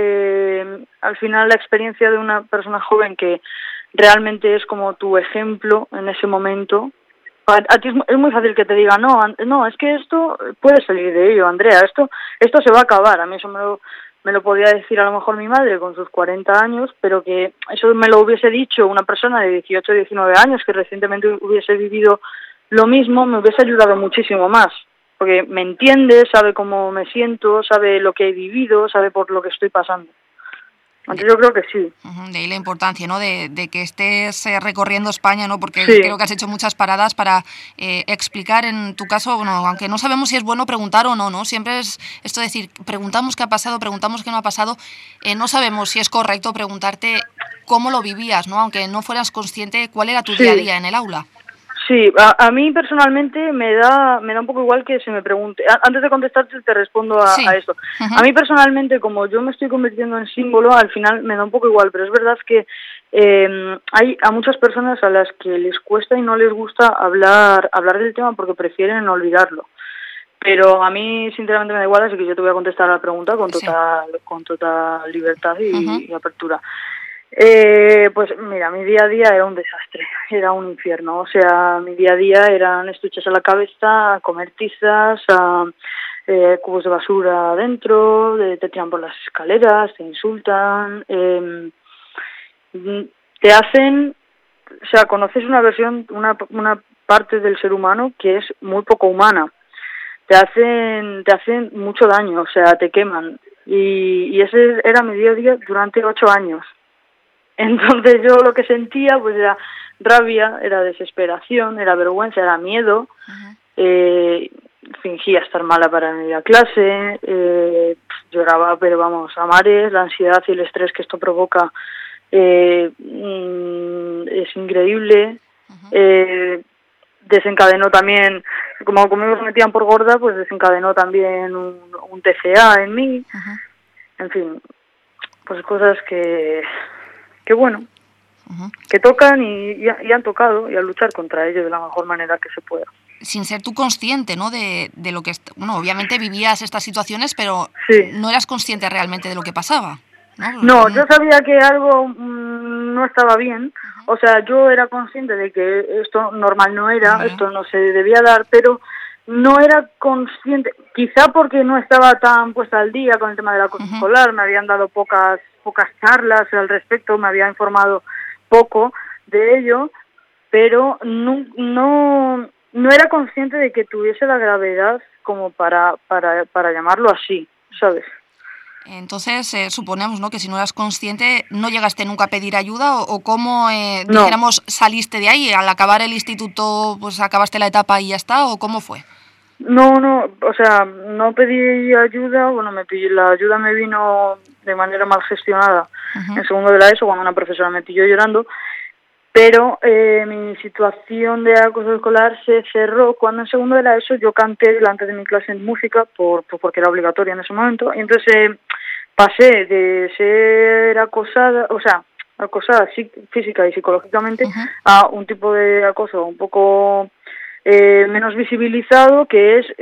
al final la experiencia de una persona joven que realmente es como tu ejemplo en ese momento. A ti es muy fácil que te diga, no, es que esto puede salir de ello, Andrea, esto se va a acabar. A mí eso me lo podía decir a lo mejor mi madre con sus 40 años, pero que eso me lo hubiese dicho una persona de 18 o 19 años que recientemente hubiese vivido lo mismo, me hubiese ayudado muchísimo más, porque me entiende, sabe cómo me siento, sabe lo que he vivido, sabe por lo que estoy pasando. Entonces yo creo que sí. De ahí la importancia, ¿no? De que estés recorriendo España, ¿no? Porque creo que has hecho muchas paradas para explicar, en tu caso, bueno, aunque no sabemos si es bueno preguntar o no, ¿no? Siempre es esto de decir, preguntamos qué ha pasado, preguntamos qué no ha pasado, no sabemos si es correcto preguntarte cómo lo vivías, ¿no? Aunque no fueras consciente cuál era tu día a día en el aula. Sí, a mí personalmente me da un poco igual que se me pregunte. Antes de contestarte te respondo a esto. A mí personalmente, como yo me estoy convirtiendo en símbolo, al final me da un poco igual, pero es verdad que hay a muchas personas a las que les cuesta y no les gusta hablar del tema porque prefieren olvidarlo. Pero a mí sinceramente me da igual, así que yo te voy a contestar a la pregunta con total libertad y apertura. Pues mira, mi día a día era un desastre, era un infierno. O sea, mi día a día eran estuches a la cabeza, comer tizas, cubos de basura adentro, te tiran por las escaleras, te insultan, te hacen, o sea, conoces una parte del ser humano que es muy poco humana. Te hacen mucho daño, o sea, te queman. Y ese era mi día a día durante 8 años. Entonces yo lo que sentía pues era rabia, era desesperación, era vergüenza, era miedo, fingía estar mala para ir a clase, lloraba pero vamos a mares, la ansiedad y el estrés que esto provoca es increíble, desencadenó también, como conmigo se metían por gorda, pues desencadenó también un TCA en mí. En fin, pues cosas que bueno, que tocan y han tocado, y a luchar contra ello de la mejor manera que se pueda. Sin ser tú consciente, ¿no?, de lo que... Bueno, obviamente vivías estas situaciones, pero no eras consciente realmente de lo que pasaba, ¿no? No, yo sabía que algo no estaba bien. O sea, yo era consciente de que esto normal no era, esto no se debía dar, pero no era consciente, quizá porque no estaba tan puesta al día con el tema del acoso escolar, me habían dado pocas charlas al respecto, me había informado poco de ello, pero no era consciente de que tuviese la gravedad como para llamarlo así, ¿sabes? Entonces, suponemos, ¿no?, que si no eras consciente, ¿no llegaste nunca a pedir ayuda? ¿O cómo, dijéramos, saliste de ahí? ¿Al acabar el instituto, pues acabaste la etapa y ya está? ¿O cómo fue? No, o sea, no pedí ayuda. Bueno, la ayuda me vino de manera mal gestionada en segundo de la ESO, cuando una profesora me pilló llorando. Pero mi situación de acoso escolar se cerró cuando en segundo de la ESO yo canté delante de mi clase en música, porque era obligatoria en ese momento, y entonces pasé de ser acosada, o sea, acosada física y psicológicamente, a un tipo de acoso un poco menos visibilizado, que es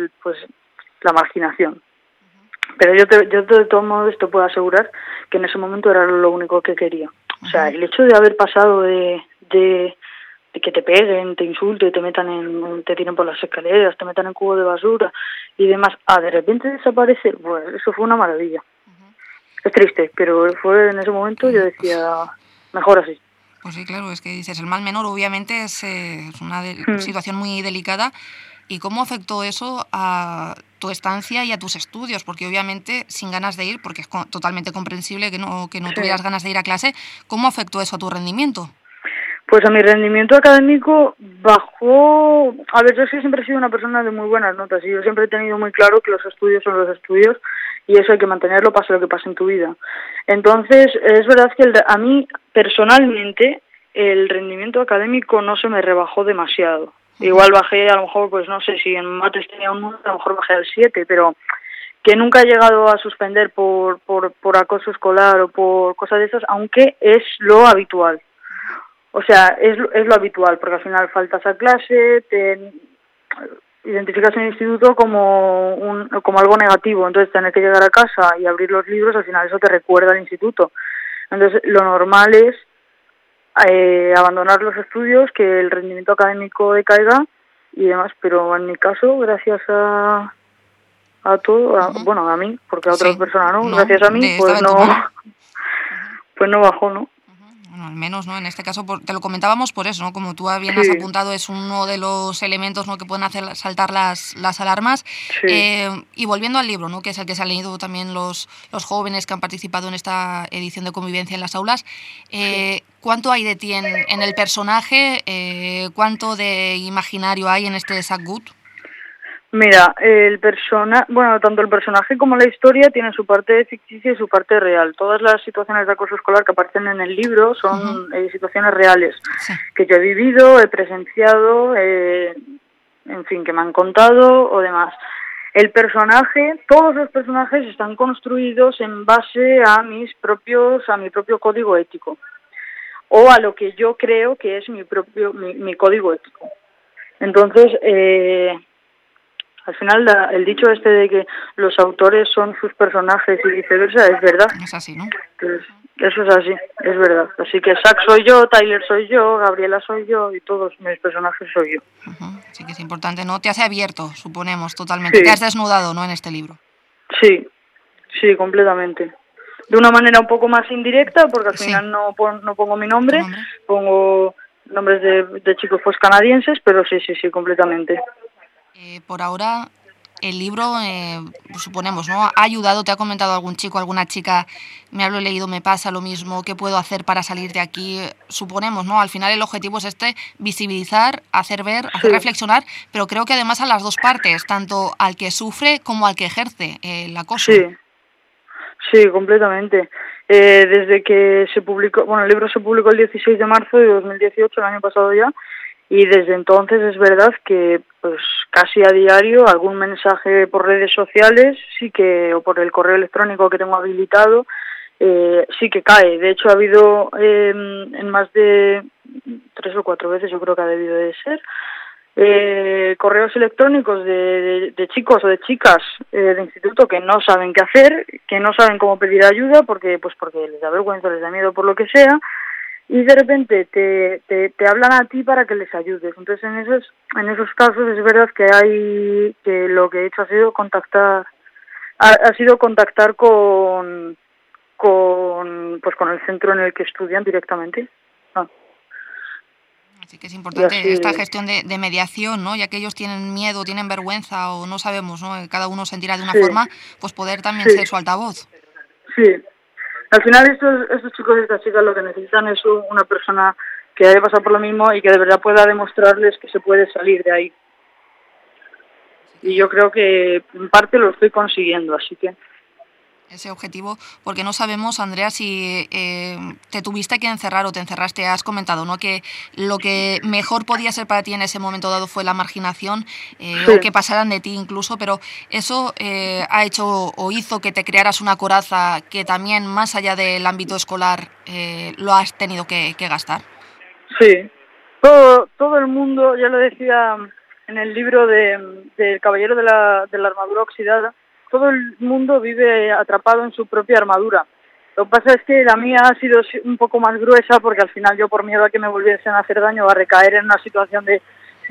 la marginación. Pero yo de todos modos te puedo asegurar que en ese momento era lo único que quería. O sea, el hecho de haber pasado de que te peguen, te insulten, te tiren por las escaleras, te metan en cubo de basura y demás, a de repente desaparecer, pues eso fue una maravilla. Es triste, pero fue en ese momento, yo decía, mejor así. Pues sí, claro, es que dices, el mal menor obviamente es una situación muy delicada. ¿Y cómo afectó eso a tu estancia y a tus estudios? Porque obviamente sin ganas de ir, porque es totalmente comprensible que no tuvieras ganas de ir a clase, ¿cómo afectó eso a tu rendimiento? Pues a mi rendimiento académico bajó. A ver, yo siempre he sido una persona de muy buenas notas y yo siempre he tenido muy claro que los estudios son los estudios y eso hay que mantenerlo pase lo que pase en tu vida. Entonces, es verdad que a mí personalmente el rendimiento académico no se me rebajó demasiado. Igual bajé, a lo mejor, pues no sé, si en mates tenía un 9, a lo mejor bajé al 7, pero que nunca he llegado a suspender por acoso escolar o por cosas de esas, aunque es lo habitual. O sea, es lo habitual, porque al final faltas a clase, te identificas en el instituto como algo negativo, entonces tener que llegar a casa y abrir los libros, al final eso te recuerda al instituto. Entonces, lo normal es abandonar los estudios, que el rendimiento académico decaiga y demás, pero en mi caso, gracias a todo, bueno, a mí, porque a otras personas no, gracias a mí, pues no bajó, ¿no? Bueno, al menos, ¿no? En este caso, te lo comentábamos por eso, ¿no? Como tú bien has apuntado, es uno de los elementos, ¿no?, que pueden hacer saltar las alarmas. Y volviendo al libro, ¿no?, que es el que se han leído también los jóvenes que han participado en esta edición de Convivencia en las aulas, ¿cuánto hay de ti en el personaje? ¿Cuánto de imaginario hay en este Zach Good? Mira, tanto el personaje como la historia tienen su parte ficticia y su parte real. Todas las situaciones de acoso escolar que aparecen en el libro son situaciones reales, que yo he vivido, he presenciado, en fin, que me han contado o demás. Todos los personajes están construidos en base a mi propio código ético, o a lo que yo creo que es mi código ético. Entonces, al final, el dicho de que los autores son sus personajes y viceversa, es verdad. Es así, ¿no? Entonces, eso es así, es verdad. Así que Zach soy yo, Tyler soy yo, Gabriela soy yo y todos mis personajes soy yo. Sí que es importante, ¿no? Te has abierto, suponemos, totalmente. Sí. Te has desnudado, ¿no?, en este libro. Sí, completamente. De una manera un poco más indirecta, porque al final no pongo mi nombre, pongo nombres de chicos pues canadienses, pero sí, completamente. Por ahora, el libro, suponemos, ¿no?, ha ayudado, te ha comentado algún chico, alguna chica, me lo he leído, me pasa lo mismo, ¿qué puedo hacer para salir de aquí? Suponemos, ¿no? Al final el objetivo es visibilizar, hacer ver, hacer reflexionar, pero creo que además a las dos partes, tanto al que sufre como al que ejerce el acoso. Sí, completamente. Desde que se publicó, el libro se publicó el 16 de marzo de 2018, el año pasado ya, Y desde entonces es verdad que pues casi a diario algún mensaje por redes sociales sí que, o por el correo electrónico que tengo habilitado, sí que cae. De hecho ha habido en más de 3 o 4 veces, yo creo que ha debido de ser, correos electrónicos de chicos o de chicas de instituto que no saben qué hacer, que no saben cómo pedir ayuda porque les da vergüenza, les da miedo por lo que sea, y de repente te hablan a ti para que les ayudes. Entonces en esos casos es verdad que lo que he hecho ha sido contactar con el centro en el que estudian directamente. Así que es importante esta gestión de mediación, ¿no? Ya que ellos tienen miedo, tienen vergüenza o no sabemos, ¿no? Cada uno sentirá de una forma, pues poder también ser su altavoz. Sí. Al final estos chicos y estas chicas lo que necesitan es una persona que haya pasado por lo mismo y que de verdad pueda demostrarles que se puede salir de ahí. Y yo creo que en parte lo estoy consiguiendo, así que... Ese objetivo, porque no sabemos, Andrea, si te tuviste que encerrar o te encerraste. Has comentado, ¿no?, que lo que mejor podía ser para ti en ese momento dado fue la marginación, o que pasaran de ti incluso, pero eso ha hecho o hizo que te crearas una coraza que también, más allá del ámbito escolar, lo has tenido que gastar. Sí, todo el mundo, ya lo decía en el libro del Caballero de la Armadura Oxidada, todo el mundo vive atrapado en su propia armadura. Lo que pasa es que la mía ha sido un poco más gruesa porque al final yo, por miedo a que me volviesen a hacer daño, a recaer en una situación de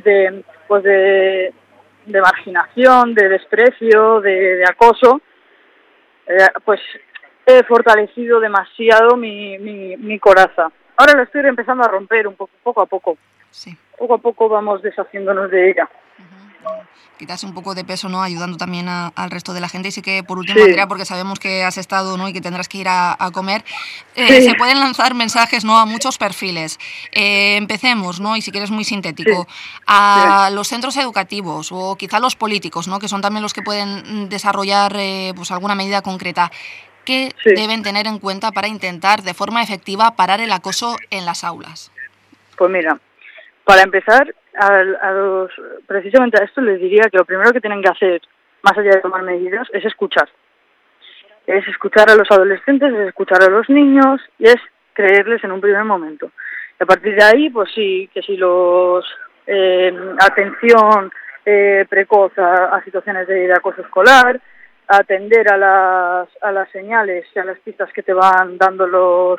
marginación, de desprecio, de acoso, pues he fortalecido demasiado mi coraza. Ahora la estoy empezando a romper poco a poco. Sí. Poco a poco vamos deshaciéndonos de ella. Quitarse un poco de peso, ¿no?, ayudando también al resto de la gente. Y sí que, por último, Andrea, porque sabemos que has estado, ¿no?, y que tendrás que ir a comer, se pueden lanzar mensajes, ¿no?, a muchos perfiles. Empecemos, ¿no?, y si quieres muy sintético, a los centros educativos o quizá los políticos, ¿no?, que son también los que pueden desarrollar pues alguna medida concreta. ¿Qué deben tener en cuenta para intentar de forma efectiva parar el acoso en las aulas? Pues mira, para empezar, precisamente a esto les diría que lo primero que tienen que hacer, más allá de tomar medidas, es escuchar. Es escuchar a los adolescentes, es escuchar a los niños y es creerles en un primer momento. Y a partir de ahí, pues sí, que si atención precoz a situaciones de acoso escolar, atender a las señales y a las pistas que te van dando los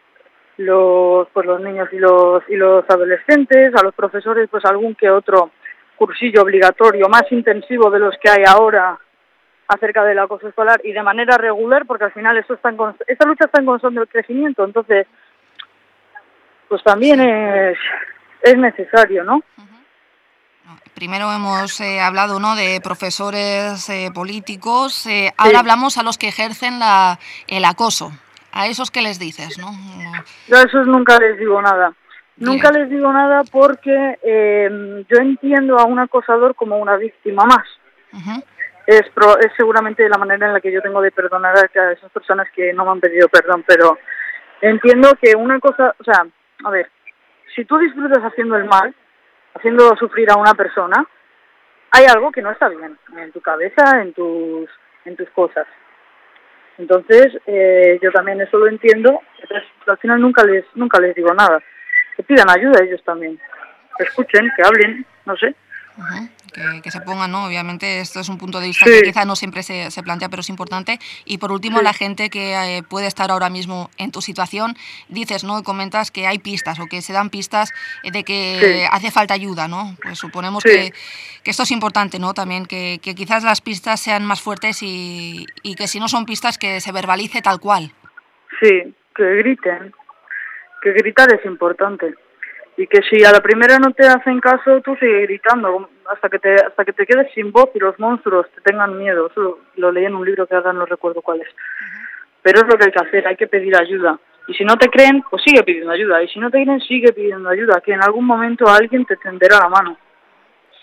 niños y los adolescentes, a los profesores, pues algún que otro cursillo obligatorio más intensivo de los que hay ahora acerca del acoso escolar y de manera regular, porque al final esta lucha está en constante crecimiento, entonces pues también es necesario, ¿no? Primero hemos hablado, ¿no?, de profesores políticos, ahora hablamos a los que ejercen el acoso. ¿A esos qué les dices, no? Yo a esos nunca les digo nada. Nunca les digo nada porque yo entiendo a un acosador como una víctima más. Es seguramente la manera en la que yo tengo de perdonar a esas personas que no me han pedido perdón, pero entiendo que una cosa, o sea, a ver, si tú disfrutas haciendo el mal, haciendo sufrir a una persona, hay algo que no está bien en tu cabeza, en tus cosas. Entonces, yo también eso lo entiendo, entonces al final nunca les digo nada. Que pidan ayuda ellos también, que escuchen, que hablen, no sé. Que se pongan, ¿no? Obviamente esto es un punto de vista que quizá no siempre se plantea, pero es importante. Y por último, la gente que puede estar ahora mismo en tu situación, dices, ¿no?, y comentas que hay pistas o que se dan pistas de que hace falta ayuda, ¿no? Pues suponemos que esto es importante, ¿no? También que quizás las pistas sean más fuertes y que si no son pistas que se verbalice tal cual. Sí, que griten, que gritar es importante. Y que si a la primera no te hacen caso, tú sigue gritando hasta que te quedes sin voz y los monstruos te tengan miedo. Eso lo leí en un libro que ahora no recuerdo cuál es. Pero es lo que hay que hacer, hay que pedir ayuda. Y si no te creen, pues sigue pidiendo ayuda. Y si no te creen, sigue pidiendo ayuda, que en algún momento alguien te tenderá la mano.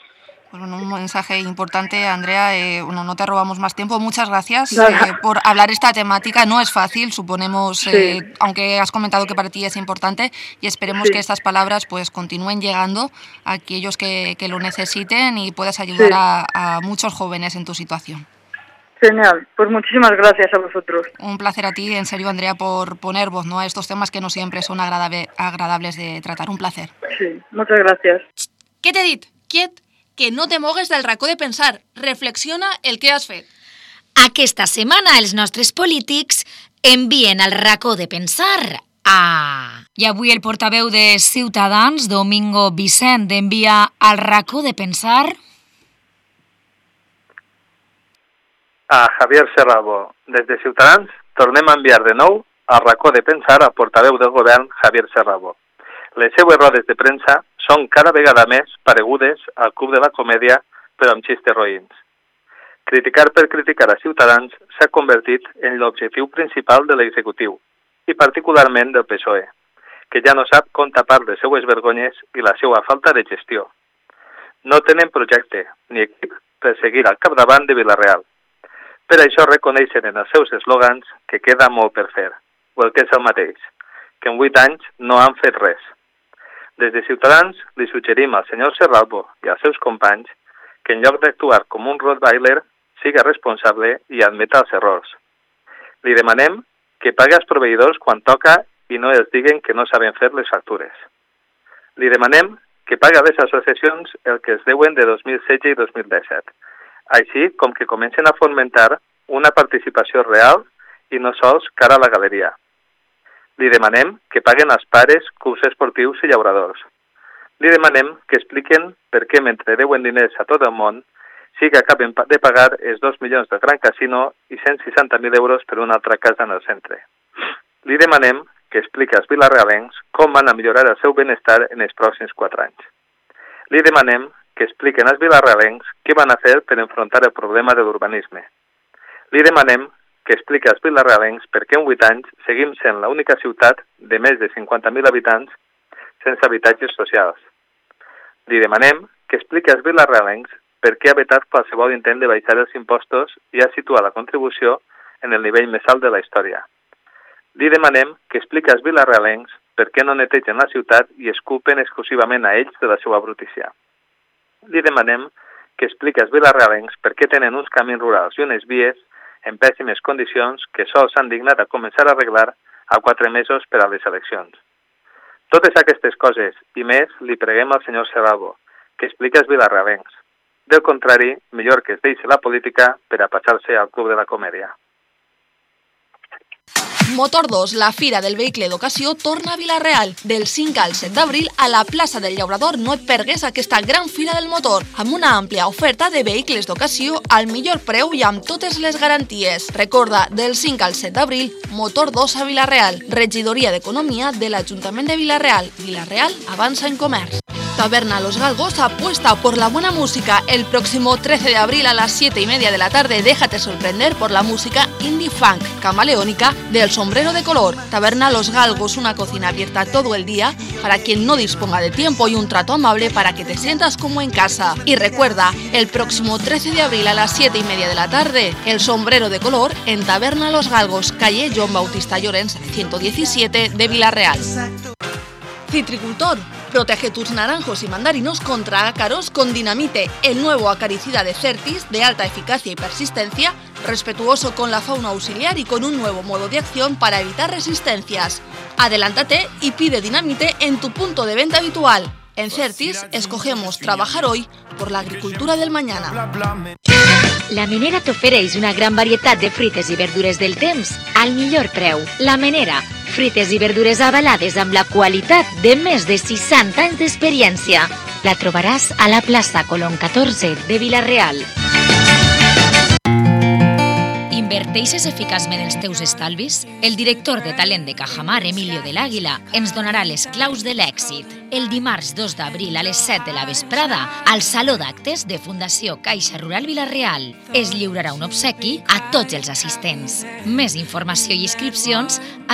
Bueno, un mensaje importante, Andrea. No te robamos más tiempo. Muchas gracias Nada. por hablar esta temática. No es fácil, suponemos, Sí. aunque has comentado que para ti es importante, y esperemos Sí. que estas palabras pues continúen llegando a aquellos que lo necesiten y puedas ayudar Sí. a muchos jóvenes en tu situación. Genial, pues muchísimas gracias a vosotros. Un placer a ti, en serio, Andrea, por poner voz, ¿no?, a estos temas que no siempre son agradables de tratar. Un placer. Sí, muchas gracias. Què t'he dit? Quiet, que no te mogues del racó de pensar. Reflexiona el que has fet. Aquesta setmana els nostres polítics envien al racó de pensar a... I avui el portaveu de Ciutadans, Domingo Vicent, envia al racó de pensar... A Javier Serrabo, des de Ciutadans, tornem a enviar de nou al racó de pensar al portaveu del govern, Javier Serrabo. Les seues rodes de premsa són cada vegada més paregudes al Club de la Comèdia, però amb xistes roïns. Criticar per criticar a Ciutadans s'ha convertit en l'objectiu principal de l'executiu, i particularment del PSOE, que ja no sap com tapar les seues vergonyes i la seva falta de gestió. No tenen projecte ni equip per seguir al capdavant de Vila-real. Per això reconeixen en els seus eslògans que queda molt per fer, o el que és el mateix, que en 8 anys no han fet res. Des de Ciutadans li suggerim al senyor Serrabo i als seus companys que en lloc d'actuar com un rottweiler siga responsable i admeta els errors. Li demanem que pagui als proveïdors quan toca i no els diguen que no saben fer les factures. Li demanem que pagui a les associacions el que es deuen de 2016 i 2017, així com que comencen a fomentar una participació real i no sols cara a la galeria. Li demanem que paguen als pares, clubs esportius i llauradors. Li demanem que expliquen per què mentre deuen diners a tot el món sí que acaben de pagar els 2 milions del Gran Casino i 160.000 euros per una altra casa en el centre. Li demanem que expliqui als vilarealencs com van a millorar el seu benestar en els pròxims 4 anys. Li demanem que expliquen als vilarealencs què van a fer per enfrontar el problema de l'urbanisme. Li demanem que expliqui als vilarealencs per què en 8 anys seguim sent l'única ciutat de més de 50.000 habitants sense habitatges socials. Li demanem que expliqui als vilarealencs per què ha vetat qualsevol intent de baixar els impostos i ha situat la contribució en el nivell més alt de la història. Li demanem que expliqui als vilarealencs per què no netegen la ciutat i es culpen exclusivament a ells de la seva brutícia. Li demanem que expliqui als vilarealencs per què tenen uns camins rurals i unes vies en pèssimes condicions que sols s'han dignat a començar a arreglar a 4 mesos per a les eleccions. Totes aquestes coses i més li preguem al senyor Serrabo que expliqui als vilarealencs. Del contrari, millor que es deixi la política per a passar-se al Club de la Comèdia. Motor 2, la Fira del Vehicle d'Ocasió, torna a Vila-real. Del 5 al 7 d'abril, a la plaça del Llaurador no et pergues aquesta gran fira del motor, amb una àmplia oferta de vehicles d'ocasió al millor preu i amb totes les garanties. Recorda, del 5 al 7 d'abril, Motor 2 a Vila-real. Regidoria d'Economia de l'Ajuntament de Vila-real. Vila-real avanza en comerç. Taberna Los Galgos apuesta por la buena música. El próximo 13 de abril a las 7:30 de la tarde déjate sorprender por la música indie funk camaleónica del Sombrero de Color. Taberna Los Galgos, una cocina abierta todo el día para quien no disponga de tiempo y un trato amable para que te sientas como en casa. Y recuerda, el próximo 13 de abril a las 7:30 de la tarde, el Sombrero de Color en Taberna Los Galgos, calle Joan Bautista Llorens, 117 de Vila-real. Citricultor, protege tus naranjos y mandarinos contra ácaros con Dinamite, el nuevo acaricida de Certis de alta eficacia y persistencia, respetuoso con la fauna auxiliar y con un nuevo modo de acción para evitar resistencias. Adelántate y pide Dinamite en tu punto de venta habitual. En Certis escogemos trabajar hoy por la agricultura del mañana. La Menera t'ofereix una gran varietat de fruites i verdures del temps al millor preu. La Menera, fruites i verdures avalades amb la qualitat de més de 60 anys d'experiència. La trobaràs a la plaça Colón 14 de Vila-real. Inverteixes eficaçment els teus estalvis? El director de talent de Cajamar, Emilio de l'Àguila, ens donarà les claus de l'èxit. El dimarts 2 d'abril a les 7 de la vesprada, al Saló d'Actes de Fundació Caixa Rural Vila-real. Es lliurarà un obsequi a tots els assistents. Més informació i inscripcions a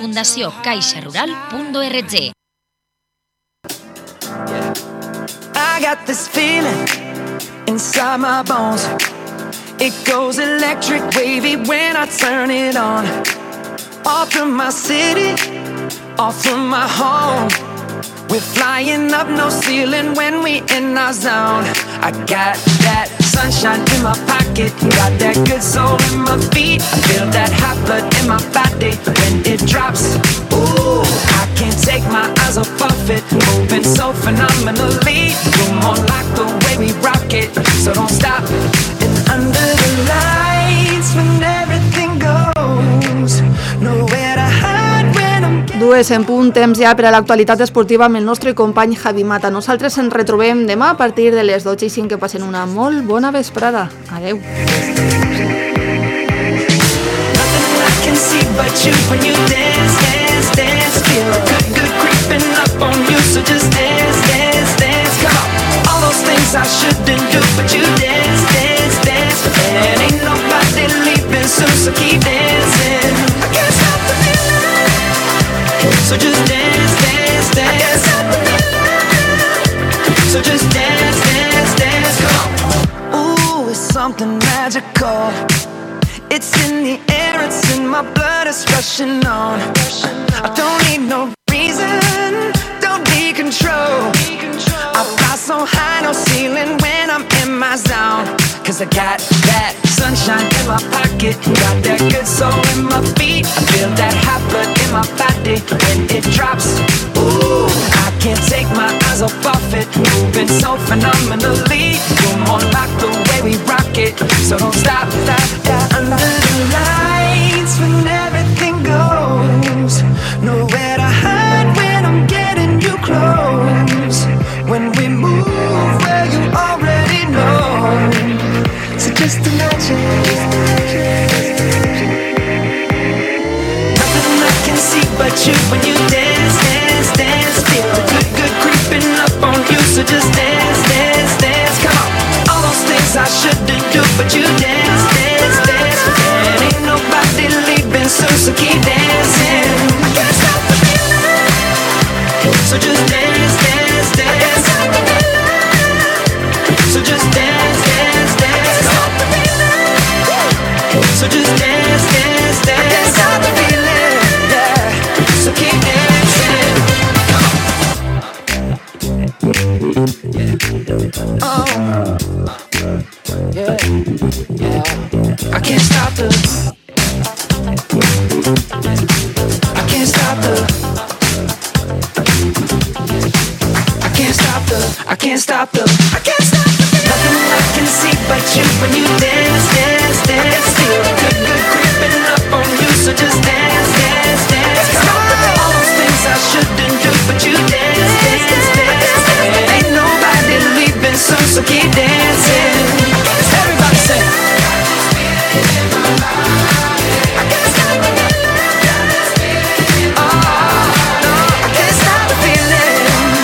www.fundaciocaixarural.org. I got this feeling inside my bones. It goes electric wavy when I turn it on. All through my city, all through my home. We're flying up, no ceiling when we in our zone. I got that sunshine in my pocket, got that good soul in my feet. I feel that hot blood in my body when it drops. Ooh, I can't take my eyes off of it, moving so phenomenally. You're more like the way we rock it, so don't stop. And under the lights when everything goes, nowhere to hide when I'm... Dues en punt, temps ja per a l'actualitat esportiva amb el nostre company Javi Mata. Nosaltres ens retrobem demà a partir de les 12:05. Que passen una molt bona vesprada. Adeu. So just dance, dance, dance. So just dance, dance, dance. Come on. Ooh, it's something magical. It's in the air, it's in my blood, it's rushing on. I don't need no reason, don't need control. I fly so high, no ceiling when I'm in my zone. Cause I got that sunshine in my pocket, got that good soul in my feet. I feel that hot blood in my body when it drops. Ooh, I can't take my eyes off of it, moving so phenomenally. You're more like the way we rock it, so don't stop, stop, stop. Under the lights when everything goes, nowhere to hide when I'm getting you close. When we move where you already know, so just imagine. Nothing I can see but you when you dance, dance, dance. Feel the good, good creeping up on you, so just dance, dance, dance. Come on, all those things I shouldn't do, but you dance, dance, dance. And ain't nobody leaving soon, so keep dancing. I can't stop the feeling, so just dance, dance, dance. So just dance, dance, dance. So just dance, dance, dance. I can't stop the feeling, yeah. So keep dancing. Oh, yeah, yeah. I can't stop the. I can't stop the. I can't stop the. I can't stop the. I can't stop the. Nothing I can see but you when you dance, dance, dance. Feel the good, good creeping up on you, so just dance, dance, dance. All those things I shouldn't do, but you dance, dance, dance. Ain't nobody leaving soon, so keep dancing. Everybody say. I can't stop the feeling. Oh, no, I can't stop the feeling.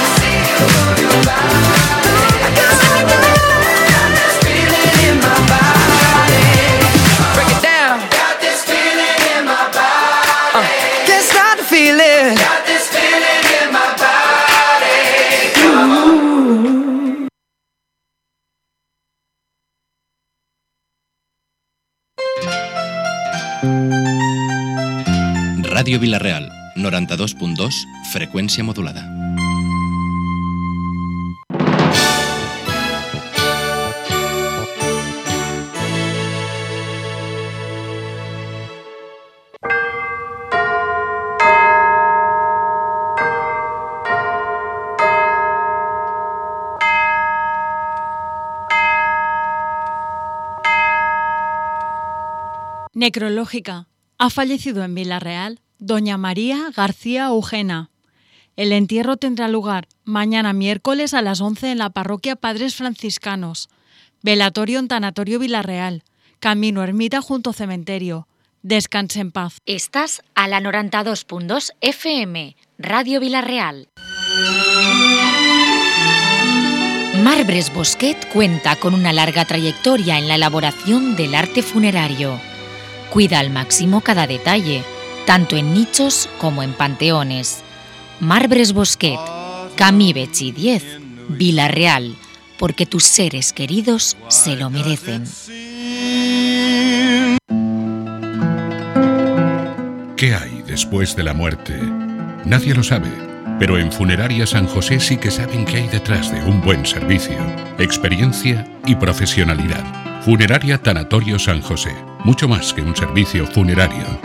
I can't stop the feeling in my body. Break it down. Got this feeling in my body. Can't stop the feeling. Got this feeling in my body. Come on. Ràdio Vila-real, 92.2, freqüència modulada. Necrológica. Ha fallecido en Vila-real doña María García Eugena. El entierro tendrá lugar mañana miércoles a las 11 en la parroquia Padres Franciscanos. Velatorio en Tanatorio Vila-real. Camino Ermita junto cementerio. Descanse en paz. Estás a la 92.2 FM, Radio Vila-real. Marbres Bosquet cuenta con una larga trayectoria en la elaboración del arte funerario. Cuida al máximo cada detalle, tanto en nichos como en panteones. Marbres Bosquet, Camí Betxí 10, Vila-real. porque tus seres queridos se lo merecen. ¿Qué hay después de la muerte? Nadie lo sabe, pero en Funeraria San José sí que saben qué hay detrás de un buen servicio, experiencia y profesionalidad. Funeraria Tanatorio San José, mucho más que un servicio funerario.